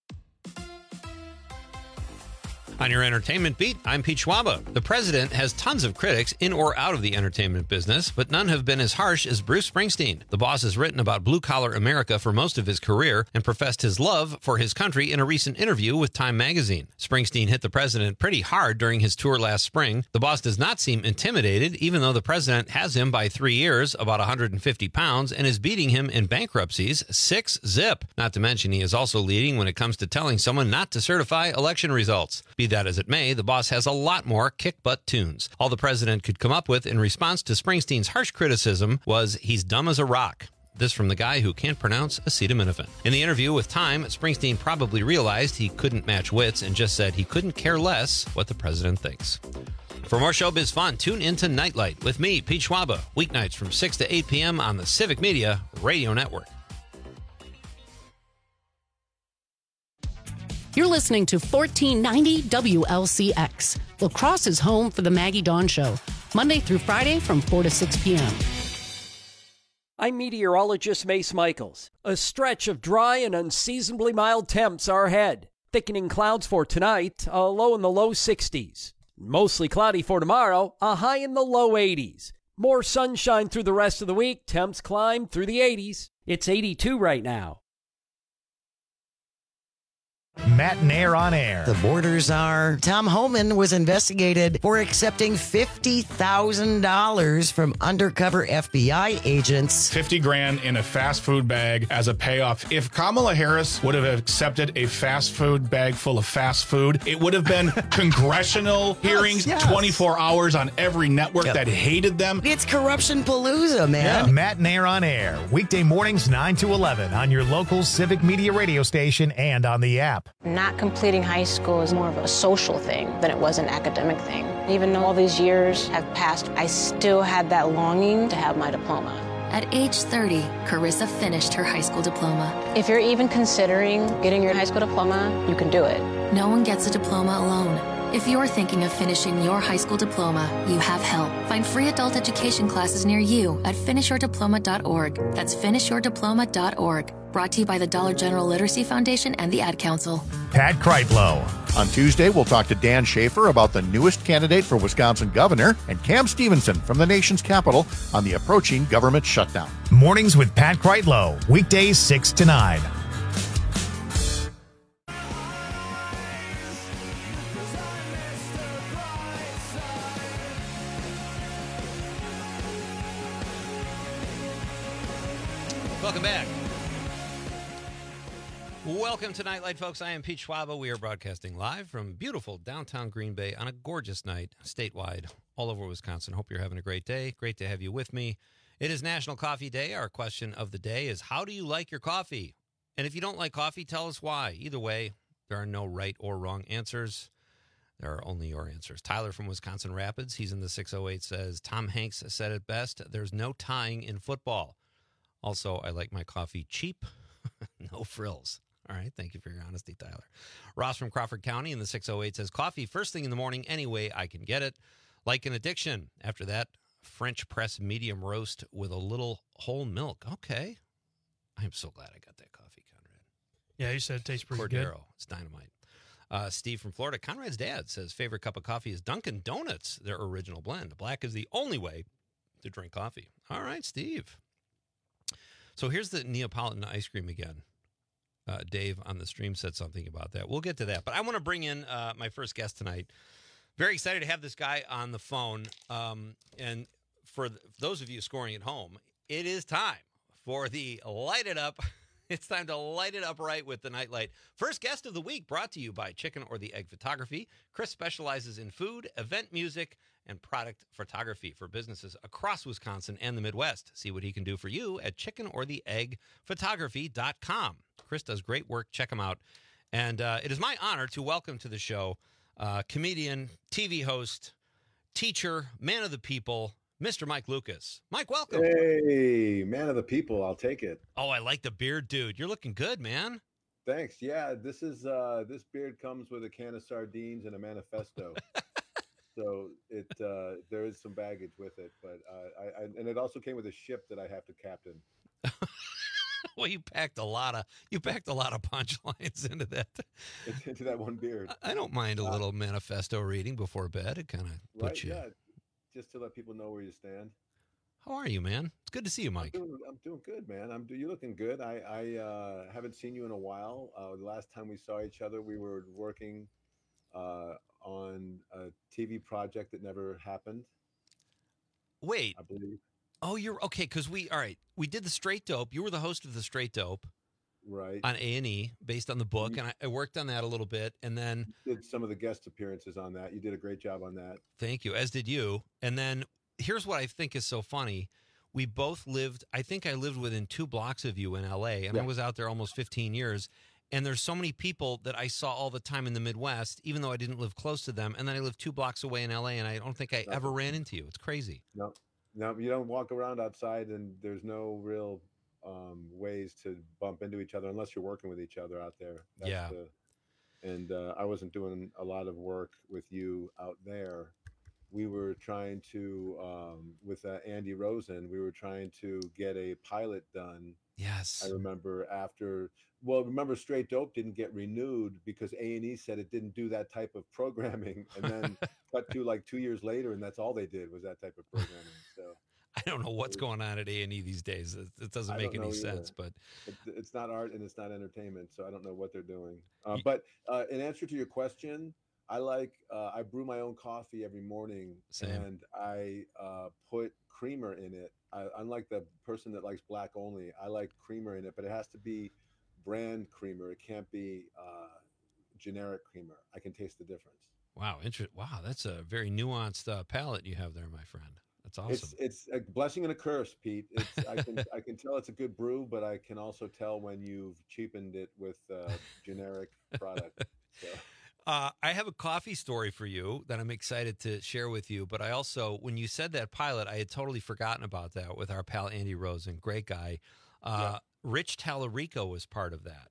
S14: On your entertainment beat, I'm Pete Schwaba. The president has tons of critics in or out of the entertainment business, but none have been as harsh as Bruce Springsteen. The boss has written about blue-collar America for most of his career and professed his love for his country in a recent interview with Time magazine. Springsteen hit the president pretty hard during his tour last spring. The boss does not seem intimidated, even though the president has him by three years, about one hundred fifty pounds, and is beating him in bankruptcies six zip. Not to mention he is also leading when it comes to telling someone not to certify election results. Be that as it may, the boss has a lot more kick-butt tunes. All the president could come up with in response to Springsteen's harsh criticism was, he's dumb as a rock. This from the guy who can't pronounce acetaminophen. In the interview with Time, Springsteen probably realized he couldn't match wits and just said he couldn't care less what the president thinks. For more showbiz fun, tune into Nightlight with me, Pete Schwaba, weeknights from six to eight p.m. on the Civic Media Radio Network.
S23: You're listening to fourteen ninety W L C X. La Crosse is home for the Maggie Dawn Show, Monday through Friday from four to six p.m.
S11: I'm meteorologist Mace Michaels. A stretch of dry and unseasonably mild temps are ahead. Thickening clouds for tonight, a low in the low sixties. Mostly cloudy for tomorrow, a high in the low eighties. More sunshine through the rest of the week, temps climb through the eighties. It's eighty-two right now.
S1: Matt and Air on Air.
S3: The borders are. Tom Homan was investigated for accepting fifty thousand dollars from undercover F B I agents.
S24: fifty grand in a fast food bag as a payoff. If Kamala Harris would have accepted a fast food bag full of fast food, it would have been congressional hearings, yes, yes. twenty-four hours on every network, yep, that hated them.
S3: It's corruption palooza, man.
S1: Yeah. Matt and Air on Air. Weekday mornings nine to eleven on your local Civic Media radio station and on the app.
S25: Not completing high school is more of a social thing than it was an academic thing. Even though all these years have passed, I still had that longing to have my diploma.
S26: At age thirty, Carissa finished her high school diploma.
S25: If you're even considering getting your high school diploma, you can do it.
S6: No one gets a diploma alone. If you're thinking of finishing your high school diploma, you have help. Find free adult education classes near you at finish your diploma dot org. That's finish your diploma dot org. Brought to you by the Dollar General Literacy Foundation and the Ad Council.
S1: Pat Kreitlow.
S7: On Tuesday, we'll talk to Dan Schaefer about the newest candidate for Wisconsin governor and Cam Stevenson from the nation's capital on the approaching government shutdown.
S1: Mornings with Pat Kreitlow, weekdays six to nine.
S14: Welcome back. Welcome to Nightlight, folks. I am Pete Schwaba. We are broadcasting live from beautiful downtown Green Bay on a gorgeous night statewide all over Wisconsin. Hope you're having a great day. Great to have you with me. It is National Coffee Day. Our question of the day is, how do you like your coffee? And if you don't like coffee, tell us why. Either way, there are no right or wrong answers. There are only your answers. Tyler from Wisconsin Rapids, he's in the six oh eight, says, Tom Hanks said it best, there's no tying in football. Also, I like my coffee cheap, no frills. All right, thank you for your honesty, Tyler. Ross from Crawford County in the six oh eight says, coffee first thing in the morning any way I can get it. Like an addiction. After that, French press medium roast with a little whole milk. Okay. I'm so glad I got that coffee, Conrad.
S15: Yeah, you said it tastes pretty
S14: Cordero.
S15: good.
S14: It's dynamite. Uh, Steve from Florida. Conrad's dad says favorite cup of coffee is Dunkin' Donuts, their original blend. Black is the only way to drink coffee. All right, Steve. So here's the Neapolitan ice cream again. Uh, Dave on the stream said something about that. We'll get to that. But I want to bring in uh, my first guest tonight. Very excited to have this guy on the phone. Um, and for, th- for those of you scoring at home, it is time for the Light It Up. It's time to light it up right with the Nightlight. First guest of the week brought to you by Chicken or the Egg Photography. Chris specializes in food, event music, and product photography for businesses across Wisconsin and the Midwest. See what he can do for you at chicken or the egg photography dot com. Chris does great work. Check him out. And uh, it is my honor to welcome to the show uh, comedian, T V host, teacher, man of the people, Mister Mike Lucas. Mike, welcome.
S8: Hey, man of the people. I'll take it.
S14: Oh, I like the beard, dude. You're looking good, man.
S8: Thanks. Yeah, this is uh, this beard comes with a can of sardines and a manifesto. So it uh, there is some baggage with it, but uh, I, I and it also came with a ship that I have to captain.
S14: Well, you packed a lot of you packed a lot of punchlines into that
S8: into that one beard.
S14: I don't mind a
S8: uh,
S14: little manifesto reading before bed. It kind of puts
S8: right,
S14: you.
S8: Yeah, just to let people know where you stand.
S14: How are you, man? It's good to see you, Mike.
S8: I'm doing, I'm doing good, man. I'm you're looking good. I I uh, haven't seen you in a while. Uh, the last time we saw each other, we were working uh, on a T V project that never happened.
S14: Wait,
S8: I believe.
S14: Oh, you're okay because we all right. We did the Straight Dope. You were the host of the Straight Dope,
S8: right?
S14: On A and E, based on the book, mm-hmm. and I, I worked on that a little bit, and then
S8: you did some of the guest appearances on that. You did a great job on that.
S14: Thank you, as did you. And then here's what I think is so funny: we both lived. I think I lived within two blocks of you in L A, and yeah. I was out there almost fifteen years. And there's so many people that I saw all the time in the Midwest, even though I didn't live close to them. And then I lived two blocks away in L A, and I don't think I Nothing. ever ran into you. It's crazy.
S8: No, no, you don't walk around outside, and there's no real um, ways to bump into each other unless you're working with each other out there. That's
S14: yeah.
S8: The, and uh, I wasn't doing a lot of work with you out there. We were trying to, um, with uh, Andy Rosen, we were trying to get a pilot done.
S14: Yes.
S8: I remember after, well, remember Straight Dope didn't get renewed because A and E said it didn't do that type of programming. And then cut to like two years later, and that's all they did was that type of programming. So
S14: I don't know what's going on at A and E these days. It, it doesn't make any sense, but
S8: it, it's not art and it's not entertainment. So I don't know what they're doing. Uh, but uh, in answer to your question, I like, uh, I brew my own coffee every morning.
S14: Same.
S8: And I uh, put creamer in it. I, unlike the person that likes black only, I like creamer in it, but it has to be brand creamer. It can't be uh, generic creamer. I can taste the difference.
S14: Wow. Inter- wow. That's a very nuanced uh, palate you have there, my friend. That's awesome.
S8: It's, it's a blessing and a curse, Pete. It's, I can I can tell it's a good brew, but I can also tell when you've cheapened it with uh, generic product. So.
S14: Uh, I have a coffee story for you that I'm excited to share with you. But I also, when you said that pilot, I had totally forgotten about that with our pal Andy Rosen, great guy. Uh, yeah. Rich Tallarico was part of that.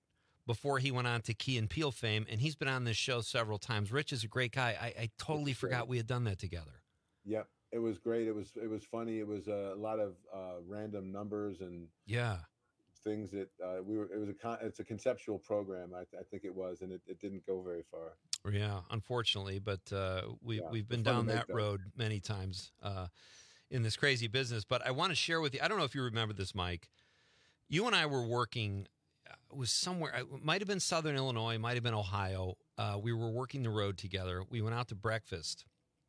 S14: before he went on to Key and Peele fame, and he's been on this show several times. Rich is a great guy. I, I totally forgot we had done that together.
S8: Yep, it was great. It was it was funny. It was a lot of uh, random numbers and
S14: yeah,
S8: things that uh, we were. It was a con- it's a conceptual program. I, I think it was, and it, it didn't go very far.
S14: Yeah, unfortunately, but uh, we
S8: Yeah,
S14: we've been
S8: it's fun to
S14: down
S8: make
S14: that
S8: them.
S14: road many times uh, in this crazy business. But I want to share with you. I don't know if you remember this, Mike. You and I were working. It was somewhere. It might have been Southern Illinois. Might have been Ohio. Uh, we were working the road together. We went out to breakfast,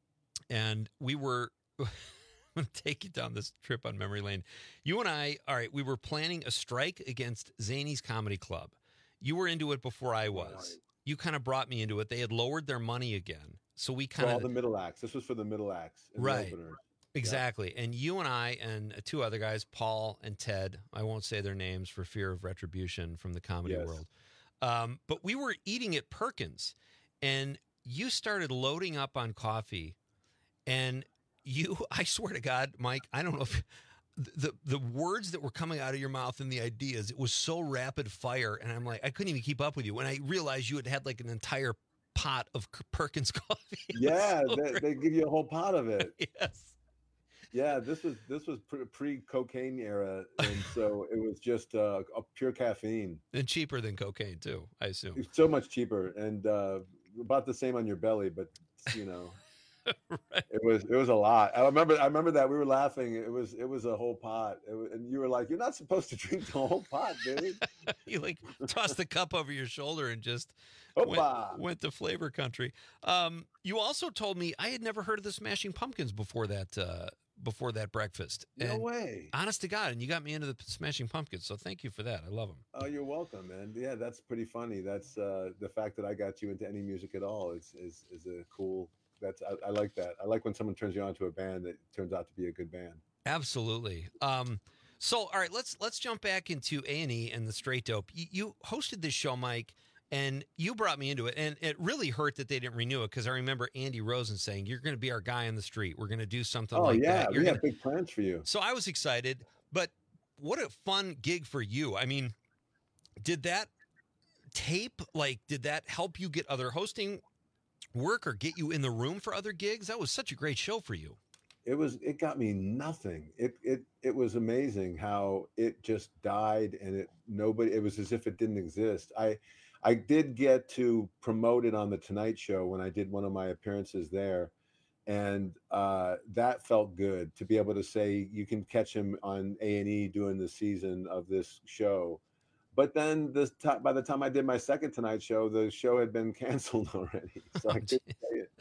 S14: and we were. I'm going to take you down this trip on memory lane. You and I. All right. We were planning a strike against Zany's Comedy Club. You were into it before I was. You kind of brought me into it. They had lowered their money again. So we
S8: For
S14: kind
S8: all
S14: of
S8: the middle acts. This was for the middle acts. and the
S14: Right.
S8: openers.
S14: Exactly. And you and I and two other guys, Paul and Ted, I won't say their names for fear of retribution from the comedy
S8: Yes.
S14: world. Um, but we were eating at Perkins, and you started loading up on coffee. And you, I swear to God, Mike, I don't know if the the words that were coming out of your mouth and the ideas, it was so rapid fire. And I'm like, I couldn't even keep up with you. When I realized you had had like an entire pot of Perkins coffee. It was
S8: Yeah,
S14: so
S8: they,
S14: great.
S8: they give you a whole pot of it.
S14: Yes.
S8: Yeah, this was this was pre- pre-cocaine era, and so it was just uh, a pure caffeine.
S14: And cheaper than cocaine too, I assume.
S8: It's so much cheaper, and uh, about the same on your belly, but you know, it was it was a lot. I remember I remember that we were laughing. It was it was a whole pot, it was, and you were like, "You're not supposed to drink the whole pot, dude."
S14: You like tossed the cup over your shoulder and just went,
S8: Hoppa.
S14: went to flavor country. Um, you also told me I had never heard of the Smashing Pumpkins before that uh, before that breakfast.
S8: No
S14: And
S8: way.
S14: honest to God, and you got me into the Smashing Pumpkins. So thank you for that. I love them.
S8: Oh, you're welcome, man. Yeah, that's pretty funny. That's uh, the fact that I got you into any music at all is is is a cool. That's I, I like that. I like when someone turns you on to a band that turns out to be a good band.
S14: Absolutely. Um, so all right, let's let's jump back into A and E and the Straight Dope. You, you hosted this show, Mike, and you brought me into it, and it really hurt that they didn't renew it because I remember Andy Rosen saying, "You're going to be our guy on the street. We're going to do something
S8: Oh
S14: like
S8: yeah,
S14: that."
S8: we
S14: You're
S8: have
S14: gonna...
S8: big plans for you.
S14: So I was excited, but what a fun gig for you. I mean, did that tape, like, did that help you get other hosting work or get you in the room for other gigs? That was such a great show for you.
S8: It was it got me nothing. It it it was amazing how it just died, and it nobody it was as if it didn't exist. I I did get to promote it on the Tonight Show when I did one of my appearances there, and uh, that felt good to be able to say you can catch him on A and E doing the season of this show. But then this time, by the time I did my second Tonight Show, the show had been canceled already, so I couldn't say it.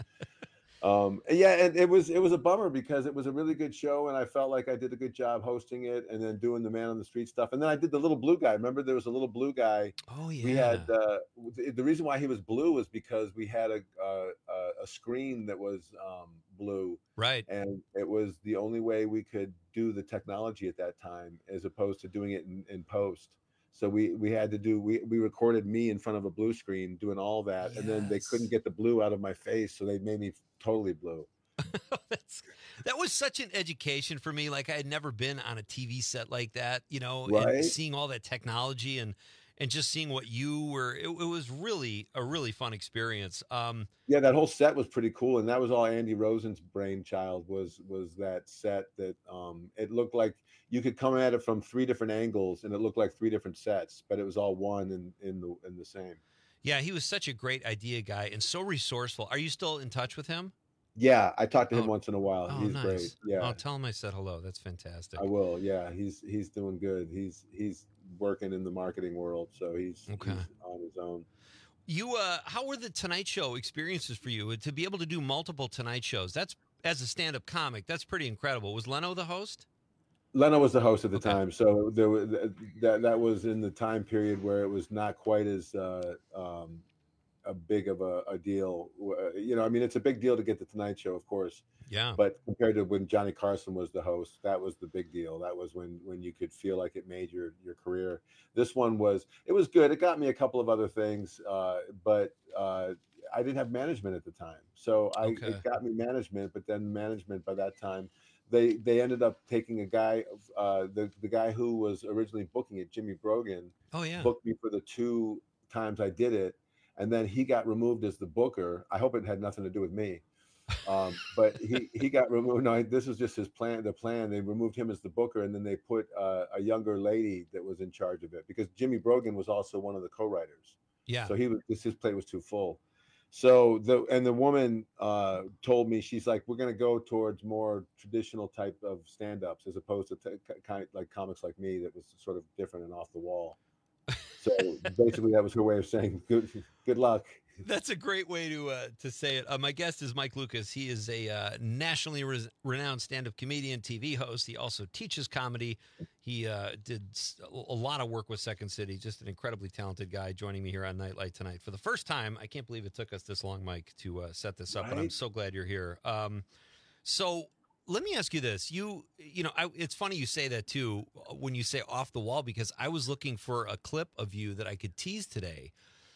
S8: Um, yeah, and it was it was a bummer because it was a really good show, and I felt like I did a good job hosting it, and then doing the man on the street stuff. And then I did the little blue guy. Remember, there was a little blue guy.
S14: Oh yeah.
S8: We had uh, the, the reason why he was blue was because we had a a, a screen that was um, blue,
S14: right?
S8: And it was the only way we could do the technology at that time, as opposed to doing it in, in post. So we we had to do we we recorded me in front of a blue screen doing all that, yes. And then they couldn't get the blue out of my face, so they made me totally blue.
S14: That's, that was such an education for me. Like I had never been on a T V set like that, you know,
S8: right?
S14: And seeing all that technology and and just seeing what you were. It, it was really a really fun experience. Um,
S8: yeah, that whole set was pretty cool, and that was all Andy Rosen's brainchild. Was was that set that um, it looked like you could come at it from three different angles, and it looked like three different sets, but it was all one in in the in the same.
S14: Yeah, he was such a great idea guy and so resourceful. Are you still in touch with him?
S8: Yeah, I talk to him
S14: oh.
S8: once in a while.
S14: Oh,
S8: he's
S14: nice.
S8: great. Yeah,
S14: I'll tell him I said hello. That's fantastic.
S8: I will. Yeah, he's he's doing good. He's he's working in the marketing world, so he's,
S14: okay.
S8: he's on his own.
S14: You, uh, how were the Tonight Show experiences for you to be able to do multiple Tonight shows? That's as a stand-up comic. That's pretty incredible. Was Leno the host?
S8: Leno was the host at the
S14: okay.
S8: time, so there was, that that was in the time period where it was not quite as uh, um, a big of a, a deal. You know, I mean, it's a big deal to get the Tonight Show, of course.
S14: Yeah.
S8: But compared to when Johnny Carson was the host, that was the big deal. That was when when you could feel like it made your your career. This one was it was good. It got me a couple of other things, uh, but uh, I didn't have management at the time, so I
S14: okay.
S8: it got me management. But then management by that time. They they ended up taking a guy, uh, the the guy who was originally booking it, Jimmy Brogan.
S14: Oh yeah,
S8: booked me for the two times I did it, and then he got removed as the booker. I hope it had nothing to do with me. Um, but he, he got removed. No, this was just his plan. The plan, they removed him as the booker, and then they put uh, a younger lady that was in charge of it, because Jimmy Brogan was also one of the co-writers.
S14: Yeah.
S8: So he was, his plate was too full. So the, and the woman uh, told me, she's like, we're going to go towards more traditional type of stand-ups as opposed to t- kind of like comics like me that was sort of different and off the wall. So basically that was her way of saying good, good luck.
S14: That's a great way to uh, to say it. Uh, my guest is Mike Lucas. He is a uh, nationally re- renowned stand-up comedian, T V host. He also teaches comedy. He uh, did a lot of work with Second City. Just an incredibly talented guy joining me here on Nightlight tonight for the first time. I can't believe it took us this long, Mike, to uh, set this up, right? But I'm so glad you're here. Um, so let me ask you this. You, you know, I, it's funny you say that too when you say off the wall, because I was looking for a clip of you that I could tease today.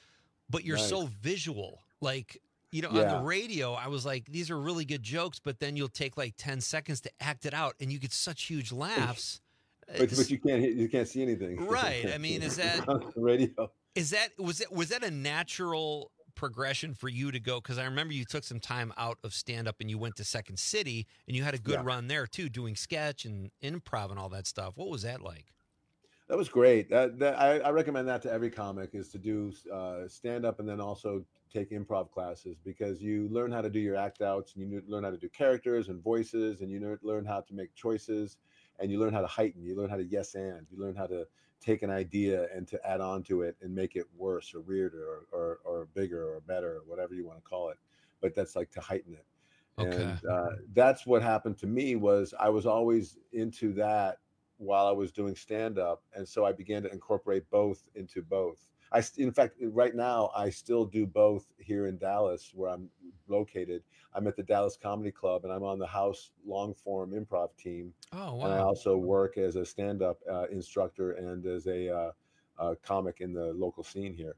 S14: But you're
S8: Nice.
S14: so visual, like, you know,
S8: Yeah.
S14: on the radio, I was like, these are really good jokes, but then you'll take like ten seconds to act it out and you get such huge laughs.
S8: But, but you can't you can't see anything.
S14: Right. I mean, is that
S8: on the radio?
S14: is that was it was that a natural progression for you to go? Because I remember you took some time out of stand up and you went to Second City and you had a good
S8: Yeah.
S14: run there too, doing sketch and improv and all that stuff. What was that like?
S8: That was great. That, that I, I recommend that to every comic, is to do uh, stand up and then also take improv classes, because you learn how to do your act outs, and you learn how to do characters and voices, and you learn how to make choices, and you learn how to heighten. You learn how to yes and. You learn how to take an idea and to add on to it and make it worse or weirder or or, or bigger or better or whatever you want to call it. But that's like to heighten it.
S14: Okay.
S8: And uh, that's what happened to me. Was I was always into that while I was doing stand-up, and so I began to incorporate both into both. I, in fact, right now I still do both here in Dallas, where I'm located. I'm at the Dallas Comedy Club, and I'm on the House long form improv team.
S14: Oh,
S8: And I
S14: wow.
S8: also work as a stand-up uh, instructor and as a uh, uh, comic in the local scene here.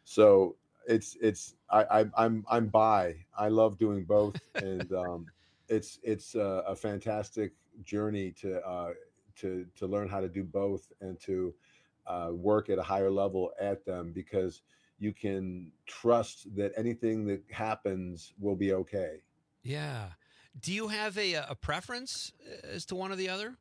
S8: So it's it's I, I I'm I'm bi. I love doing both, and um, it's it's uh, a fantastic journey to. Uh, to to learn how to do both and to uh, work at a higher level at them, because you can trust that anything that happens will be okay.
S14: Yeah. Do you have a a preference as to one or the other?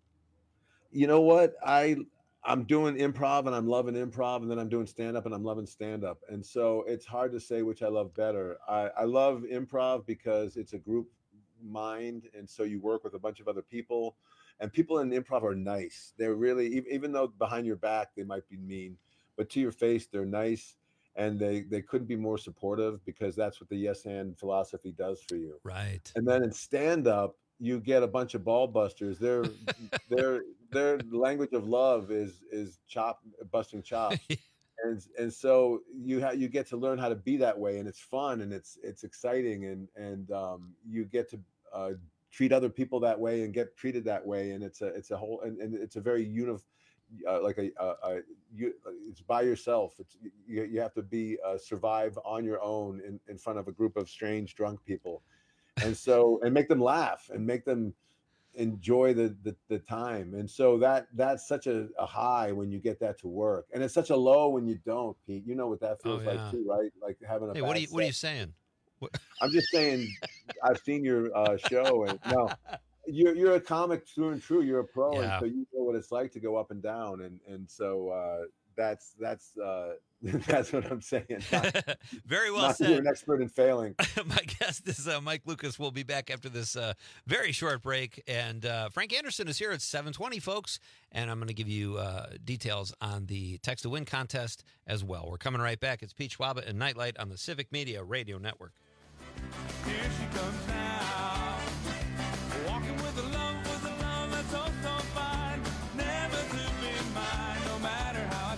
S8: You know what? I I'm doing improv and I'm loving improv, and then I'm doing stand up and I'm loving stand up. And so it's hard to say which I love better. I, I love improv because it's a group mind, and so you work with a bunch of other people. And people in improv are nice. They're really, even though behind your back they might be mean, but to your face they're nice, and they they couldn't be more supportive, because that's what the yes and philosophy does for you.
S14: Right.
S8: And then in stand up, you get a bunch of ball busters. Their their their language of love is is chop busting chops. And and so you ha- you get to learn how to be that way, and it's fun, and it's it's exciting, and and um, you get to uh, treat other people that way and get treated that way, and it's a it's a whole and, and it's a very unif uh, like a, a, a you it's by yourself. It's you, you have to be uh, survive on your own in, in front of a group of strange drunk people, and so and make them laugh and make them enjoy the the, the time. And so that that's such a, a high when you get that to work, and it's such a low when you don't. Pete, you know what that feels
S14: Oh, yeah.
S8: like too, right? Like having a
S14: Hey,
S8: bad
S14: what are you what are you
S8: set.
S14: saying? What-
S8: I'm just saying, I've seen your uh, show, and no, you're you're a comic through and true. You're a pro,
S14: Yeah.
S8: and so you know what it's like to go up and down, and and so uh, that's that's uh, that's what I'm saying. Not,
S14: Very well
S8: not that you're
S14: said.
S8: an expert in failing.
S14: My guest is uh, Mike Lucas. We'll be back after this uh, very short break. And uh, Frank Anderson is here at seven twenty, folks. And I'm going to give you uh, details on the Text to Win contest as well. We're coming right back. It's Pete Schwaba and Nightlight on the Civic Media Radio Network.
S17: Here she comes now, walking with a love, with a love that's oh so fine, never to be mine, no matter how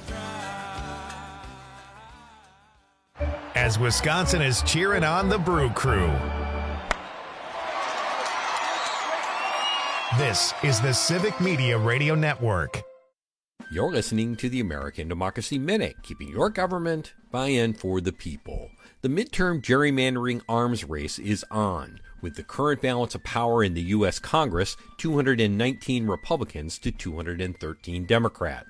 S17: I try.
S1: As Wisconsin is cheering on the Brew Crew. This is the Civic Media Radio Network.
S9: You're listening to the American Democracy Minute, keeping your government by and for the people. The midterm gerrymandering arms race is on, with the current balance of power in the U S Congress, two hundred nineteen Republicans to two hundred thirteen Democrats.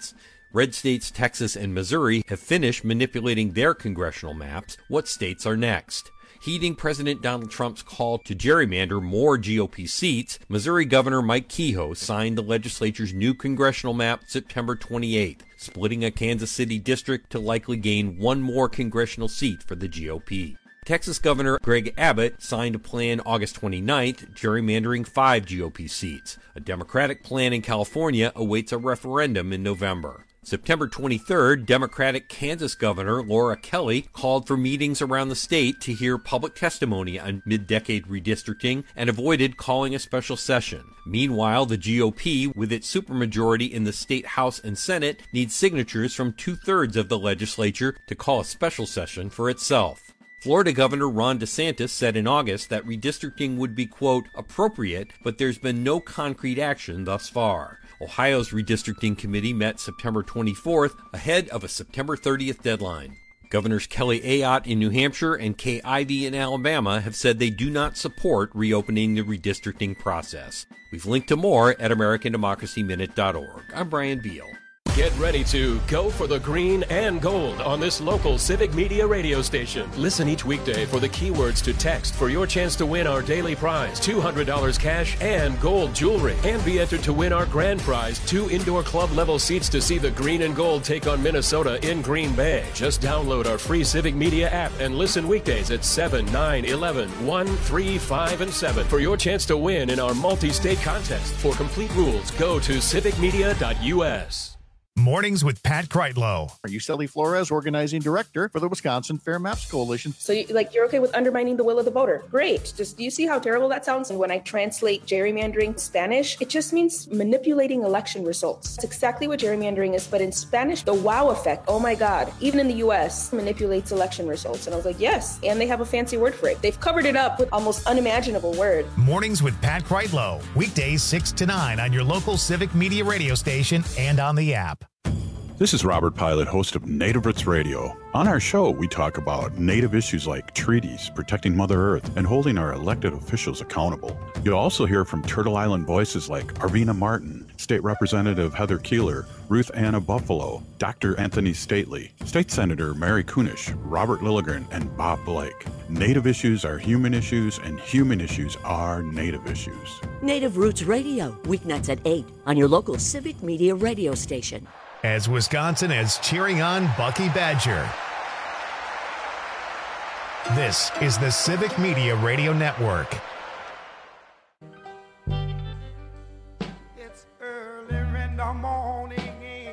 S9: Red states Texas and Missouri have finished manipulating their congressional maps. What states are next? Heeding President Donald Trump's call to gerrymander more G O P seats, Missouri Governor Mike Kehoe signed the legislature's new congressional map September twenty-eighth, splitting a Kansas City district to likely gain one more congressional seat for the G O P. Texas Governor Greg Abbott signed a plan August twenty-ninth, gerrymandering five G O P seats. A Democratic plan in California awaits a referendum in November. September twenty-third, Democratic Kansas Governor Laura Kelly called for meetings around the state to hear public testimony on mid-decade redistricting and avoided calling a special session. Meanwhile, the G O P, with its supermajority in the state House and Senate, needs signatures from two-thirds of the legislature to call a special session for itself. Florida Governor Ron DeSantis said in August that redistricting would be, quote, appropriate, but there's been no concrete action thus far. Ohio's redistricting committee met September twenty-fourth ahead of a September thirtieth deadline. Governors Kelly Ayotte in New Hampshire and Kay Ivey in Alabama have said they do not support reopening the redistricting process. We've linked to more at American Democracy Minute dot org. I'm Brian Beal.
S12: Get ready to go for the green and gold on this local Civic Media radio station. Listen each weekday for the keywords to text for your chance to win our daily prize, two hundred dollars cash and gold jewelry. And be entered to win our grand prize, two indoor club level seats to see the green and gold take on Minnesota in Green Bay. Just download our free Civic Media app and listen weekdays at seven, nine, eleven, one, three, five, and seven for your chance to win in our multi-state contest. For complete rules, go to civic media dot u s.
S1: Mornings with Pat Kreitlow.
S7: Are you Sally Flores, organizing director for the Wisconsin Fair Maps Coalition?
S13: So, you, like, you're okay with undermining the will of the voter? Great. Just, do you see how terrible that sounds? And when I translate gerrymandering Spanish, it just means manipulating election results. It's exactly what gerrymandering is, but in Spanish, the wow effect. Oh my God. Even in the U S, manipulates election results. And I was like, yes. And they have a fancy word for it. They've covered it up with almost unimaginable word.
S1: Mornings with Pat Kreitlow. Weekdays six to nine on your local Civic Media radio station and on the app.
S16: This is Robert Pilot, host of Native Roots Radio. On our show, we talk about Native issues like treaties, protecting Mother Earth, and holding our elected officials accountable. You'll also hear from Turtle Island voices like Arvina Martin, State Representative Heather Keeler, Ruth Anna Buffalo, Doctor Anthony Stately, State Senator Mary Kunish, Robert Lilligren, and Bob Blake. Native issues are human issues, and human issues are Native issues.
S18: Native Roots Radio, weeknights at eight on your local Civic Media radio station.
S1: As Wisconsin is cheering on Bucky Badger. This is the Civic Media Radio Network.
S17: It's early in the morning,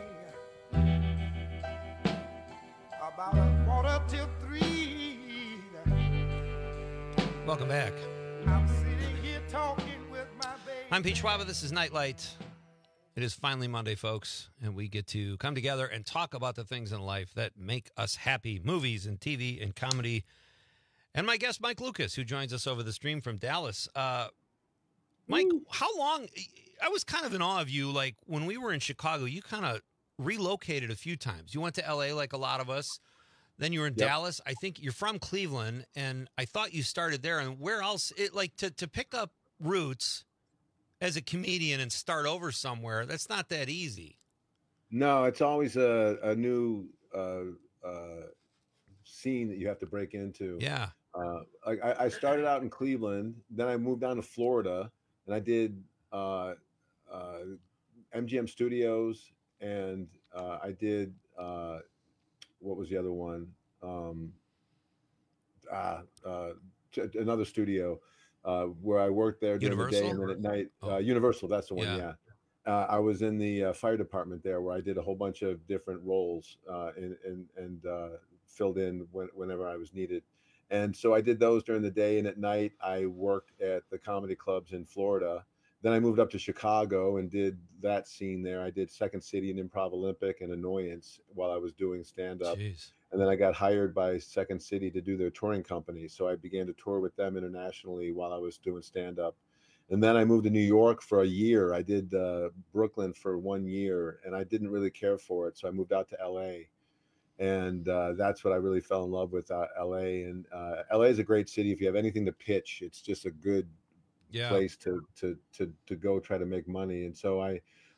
S17: about a quarter till three.
S14: Welcome back.
S17: I'm sitting here talking with my baby.
S14: I'm Pete Schwaba. This is Nightlight. It is finally Monday, folks, and we get to come together and talk about the things in life that make us happy, movies and T V and comedy. And my guest, Mike Lucas, who joins us over the stream from Dallas. Uh, Mike, Ooh. How long? I was kind of in awe of you. Like, when we were in Chicago, you kind of relocated a few times. You went to L A like a lot of us. Then you were in yep. Dallas. I think you're from Cleveland, and I thought you started there. And where else? It like to, to pick up roots as a comedian and start over somewhere, that's not that easy.
S8: No, it's always a, a new uh, uh, scene that you have to break into.
S14: Yeah.
S8: Uh, like I, I started out in Cleveland, then I moved down to Florida, and I did uh, uh, M G M Studios, and uh, I did uh, what was the other one? Um, uh, uh, another studio. Uh, where I worked there during Universal? the day and then at night. Uh, Universal, that's the one, yeah. yeah. Uh, I was in the uh, fire department there where I did a whole bunch of different roles uh, and and, and uh, filled in when, whenever I was needed. And so I did those during the day, and at night I worked at the comedy clubs in Florida. Then I moved up to Chicago and did that scene there. I did Second City and Improv Olympic and Annoyance while I was doing stand-up.
S14: Jeez.
S8: And then I got hired by Second City to do their touring company. So I began to tour with them internationally while I was doing stand-up. And then I moved to New York for a year. I did uh, Brooklyn for one year, and I didn't really care for it. So I moved out to L A. And uh, that's what I really fell in love with, uh, L A. And uh, L A is a great city. If you have anything to pitch, it's just a good yeah. place to, to, to, to go try to make money. And so I,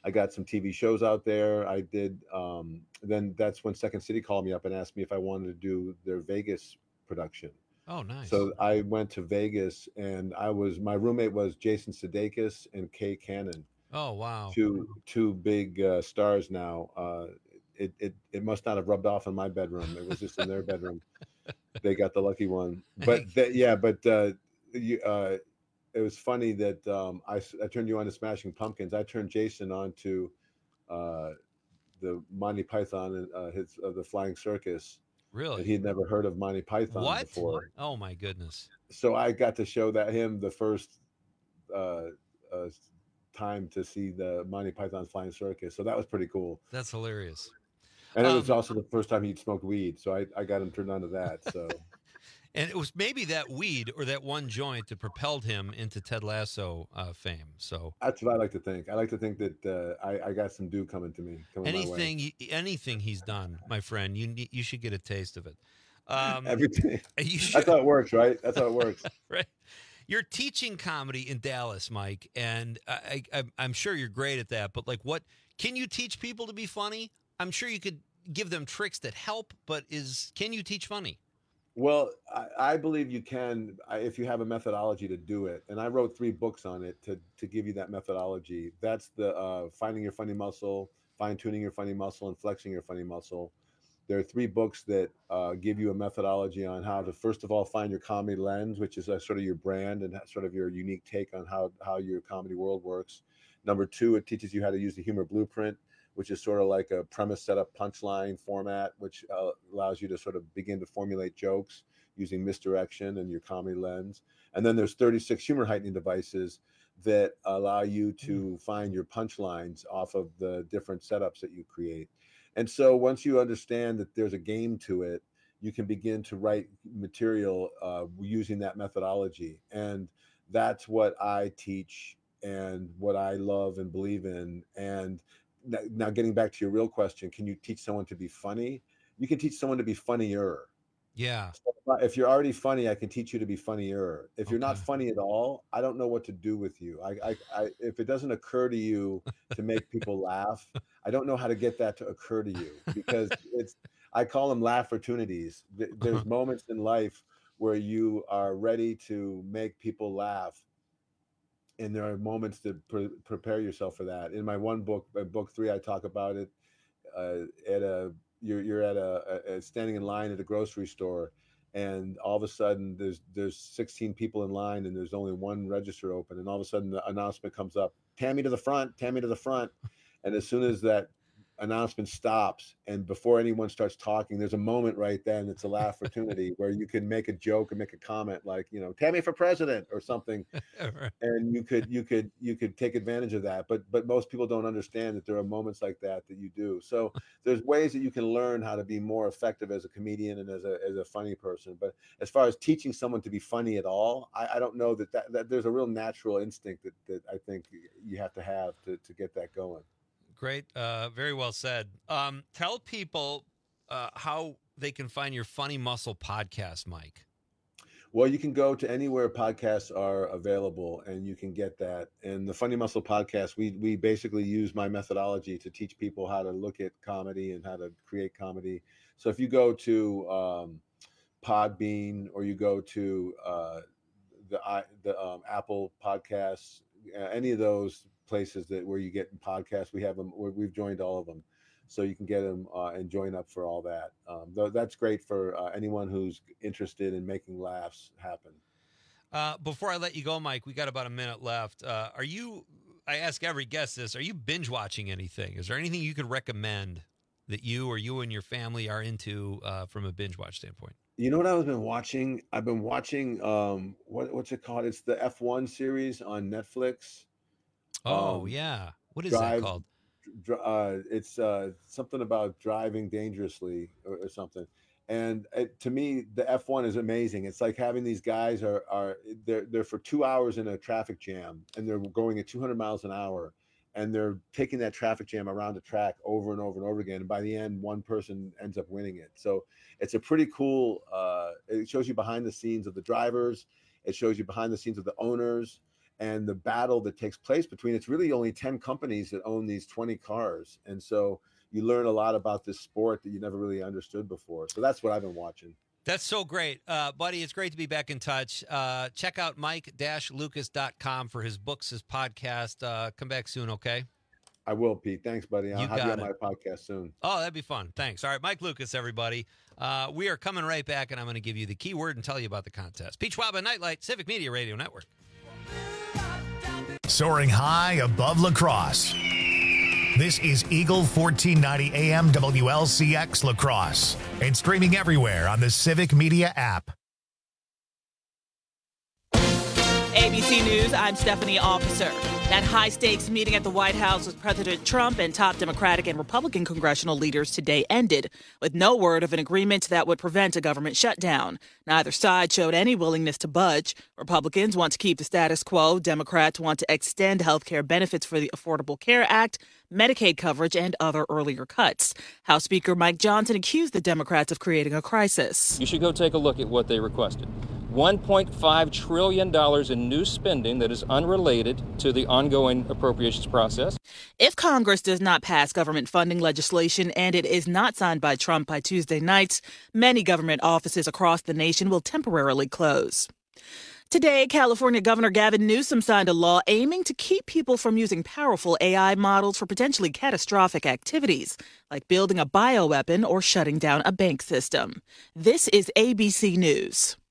S8: I got some T V shows out there. I did. Um, then that's when Second City called me up and asked me if I wanted to do their Vegas production.
S14: Oh, nice.
S8: So I went to Vegas, and I was my roommate was Jason Sudeikis and Kay Cannon.
S14: Oh, wow.
S8: Two two big uh, stars now. Uh, it, it it must not have rubbed off in my bedroom. It was just in their bedroom. They got the lucky one. But that, yeah, but uh, you, uh, it was funny that um, I, I turned you on to Smashing Pumpkins. I turned Jason on to uh, the Monty Python and uh, his uh, the Flying Circus.
S14: Really?
S8: And he had never heard of Monty Python
S14: What?
S8: before.
S14: Oh my goodness.
S8: So I got to show that him the first uh, uh, time to see the Monty Python Flying Circus. So that was pretty cool.
S14: That's hilarious.
S8: And it
S14: Um,
S8: was also the first time he'd smoked weed. So I, I got him turned on to that. So
S14: And it was maybe that weed or that one joint that propelled him into Ted Lasso uh, fame. So
S8: that's what I like to think. I like to think that uh, I, I got some dew coming to me. Coming my way.
S14: anything, you- anything he's done, my friend, you need- you should get a taste of it. Um,
S8: Everything.
S14: You should.
S8: That's how it works, right? That's how it works.
S14: Right. You're teaching comedy in Dallas, Mike, and I, I, I'm sure you're great at that. But like, what can you teach people to be funny? I'm sure you could give them tricks that help, but is can you teach funny?
S8: Well, I, I believe you can I- if you have a methodology to do it. And I wrote three books on it to to give you that methodology. That's the uh, finding your funny muscle, fine tuning your funny muscle, and flexing your funny muscle. There are three books that uh, give you a methodology on how to, first of all, find your comedy lens, which is uh, sort of your brand and sort of your unique take on how, how your comedy world works. Number two, it teaches you how to use the humor blueprint, which is sort of like a premise setup punchline format, which uh, allows you to sort of begin to formulate jokes using misdirection and your comedy lens. And then there's thirty-six humor heightening devices that allow you to find your punchlines off of the different setups that you create. And so once you understand that there's a game to it, you can begin to write material uh, using that methodology. And that's what I teach and what I love and believe in. And th- now getting back to your real question, can you teach someone to be funny? You can teach someone to be funnier.
S14: Yeah.
S8: If you're already funny, I can teach you to be funnier. If you're not funny at all, I don't know what to do with you. I, I, I, if it doesn't occur to you to make people laugh, I don't know how to get that to occur to you, because it's, I call them laugh opportunities. Th- There's moments in life where you are ready to make people laugh. And there are moments to pre- prepare yourself for that. In my one book, uh, book three, I talk about it uh, at a, you're, you're at a, a, a standing in line at a grocery store, and all of a sudden there's there's sixteen people in line and there's only one register open, and all of a sudden the announcement comes up, Tammy to the front, Tammy to the front. And as soon as that announcement stops and before anyone starts talking, there's a moment right then, it's a laugh opportunity where you can make a joke and make a comment like, you know, Tammy for president or something. And you could you could you could take advantage of that. But but most people don't understand that there are moments like that that you do. So there's ways that you can learn how to be more effective as a comedian and as a as a funny person. But as far as teaching someone to be funny at all, I, I don't know that, that that there's a real natural instinct that, that I think you have to have to, to get that going.
S14: Great. Uh, very well said. Um, tell people uh, how they can find your Funny Muscle podcast, Mike.
S8: Well, you can go to anywhere podcasts are available and you can get that. And the Funny Muscle podcast, we we basically use my methodology to teach people how to look at comedy and how to create comedy. So if you go to um, Podbean or you go to uh, the I, the um, Apple Podcasts, uh, any of those places that where you get podcasts, we have them. We've joined all of them, so you can get them uh, and join up for all that. Um, th- that's great for uh, anyone who's interested in making laughs happen.
S14: Uh, before I let you go, Mike, we got about a minute left. Uh, are you? I ask every guest this: are you binge watching anything? Is there anything you could recommend that you or you and your family are into uh, from a binge watch standpoint?
S8: You know what I've been watching? I've been watching um, what what's it called? It's the F one series on Netflix.
S14: Oh,
S8: Um,
S14: yeah. What is
S8: Drive-
S14: that called?
S8: dr- Uh, it's uh, something about driving dangerously or, or something. And it, to me, the F one is amazing. It's like having these guys are are they're they're for two hours in a traffic jam and they're going at two hundred miles an hour, and they're taking that traffic jam around the track over and over and over again. And by the end, one person ends up winning it. So it's a pretty cool. Uh, it shows you behind the scenes of the drivers. It shows you behind the scenes of the owners. and the battle that takes place between, it's really only ten companies that own these twenty cars. And so you learn a lot about this sport that you never really understood before. So that's what I've been watching.
S14: That's so great. Uh, buddy, it's great to be back in touch. Uh, check out mike dash lucas dot com for his books, his podcast. Uh, come back soon, okay?
S8: I will, Pete. Thanks, buddy. I'll
S14: You
S8: have you
S14: got
S8: on
S14: it.
S8: my podcast soon.
S14: Oh, that'd be fun. Thanks. All right, Mike Lucas, everybody. Uh, we are coming right back, and I'm going to give you the keyword and tell you about the contest. Pete Schwab, Nightlight, Civic Media Radio Network.
S1: Soaring high above La Crosse. This is Eagle fourteen ninety A M W L C X La Crosse and streaming everywhere on the Civic Media app.
S2: A B C News, I'm Stephanie Officer. That high-stakes meeting at the White House with President Trump and top Democratic and Republican congressional leaders today ended with no word of an agreement that would prevent a government shutdown. Neither side showed any willingness to budge. Republicans want to keep the status quo. Democrats want to extend health care benefits for the Affordable Care Act, Medicaid coverage, and other earlier cuts. House Speaker Mike Johnson accused the Democrats of creating a crisis.
S19: You should go take a look at what they requested. one point five trillion dollars in new spending that is unrelated to the ongoing appropriations process.
S2: If Congress does not pass government funding legislation and it is not signed by Trump by Tuesday night, many government offices across the nation will temporarily close. Today, California Governor Gavin Newsom signed a law aiming to keep people from using powerful A I models for potentially catastrophic activities, like building a bioweapon or shutting down a bank system. This is A B C News.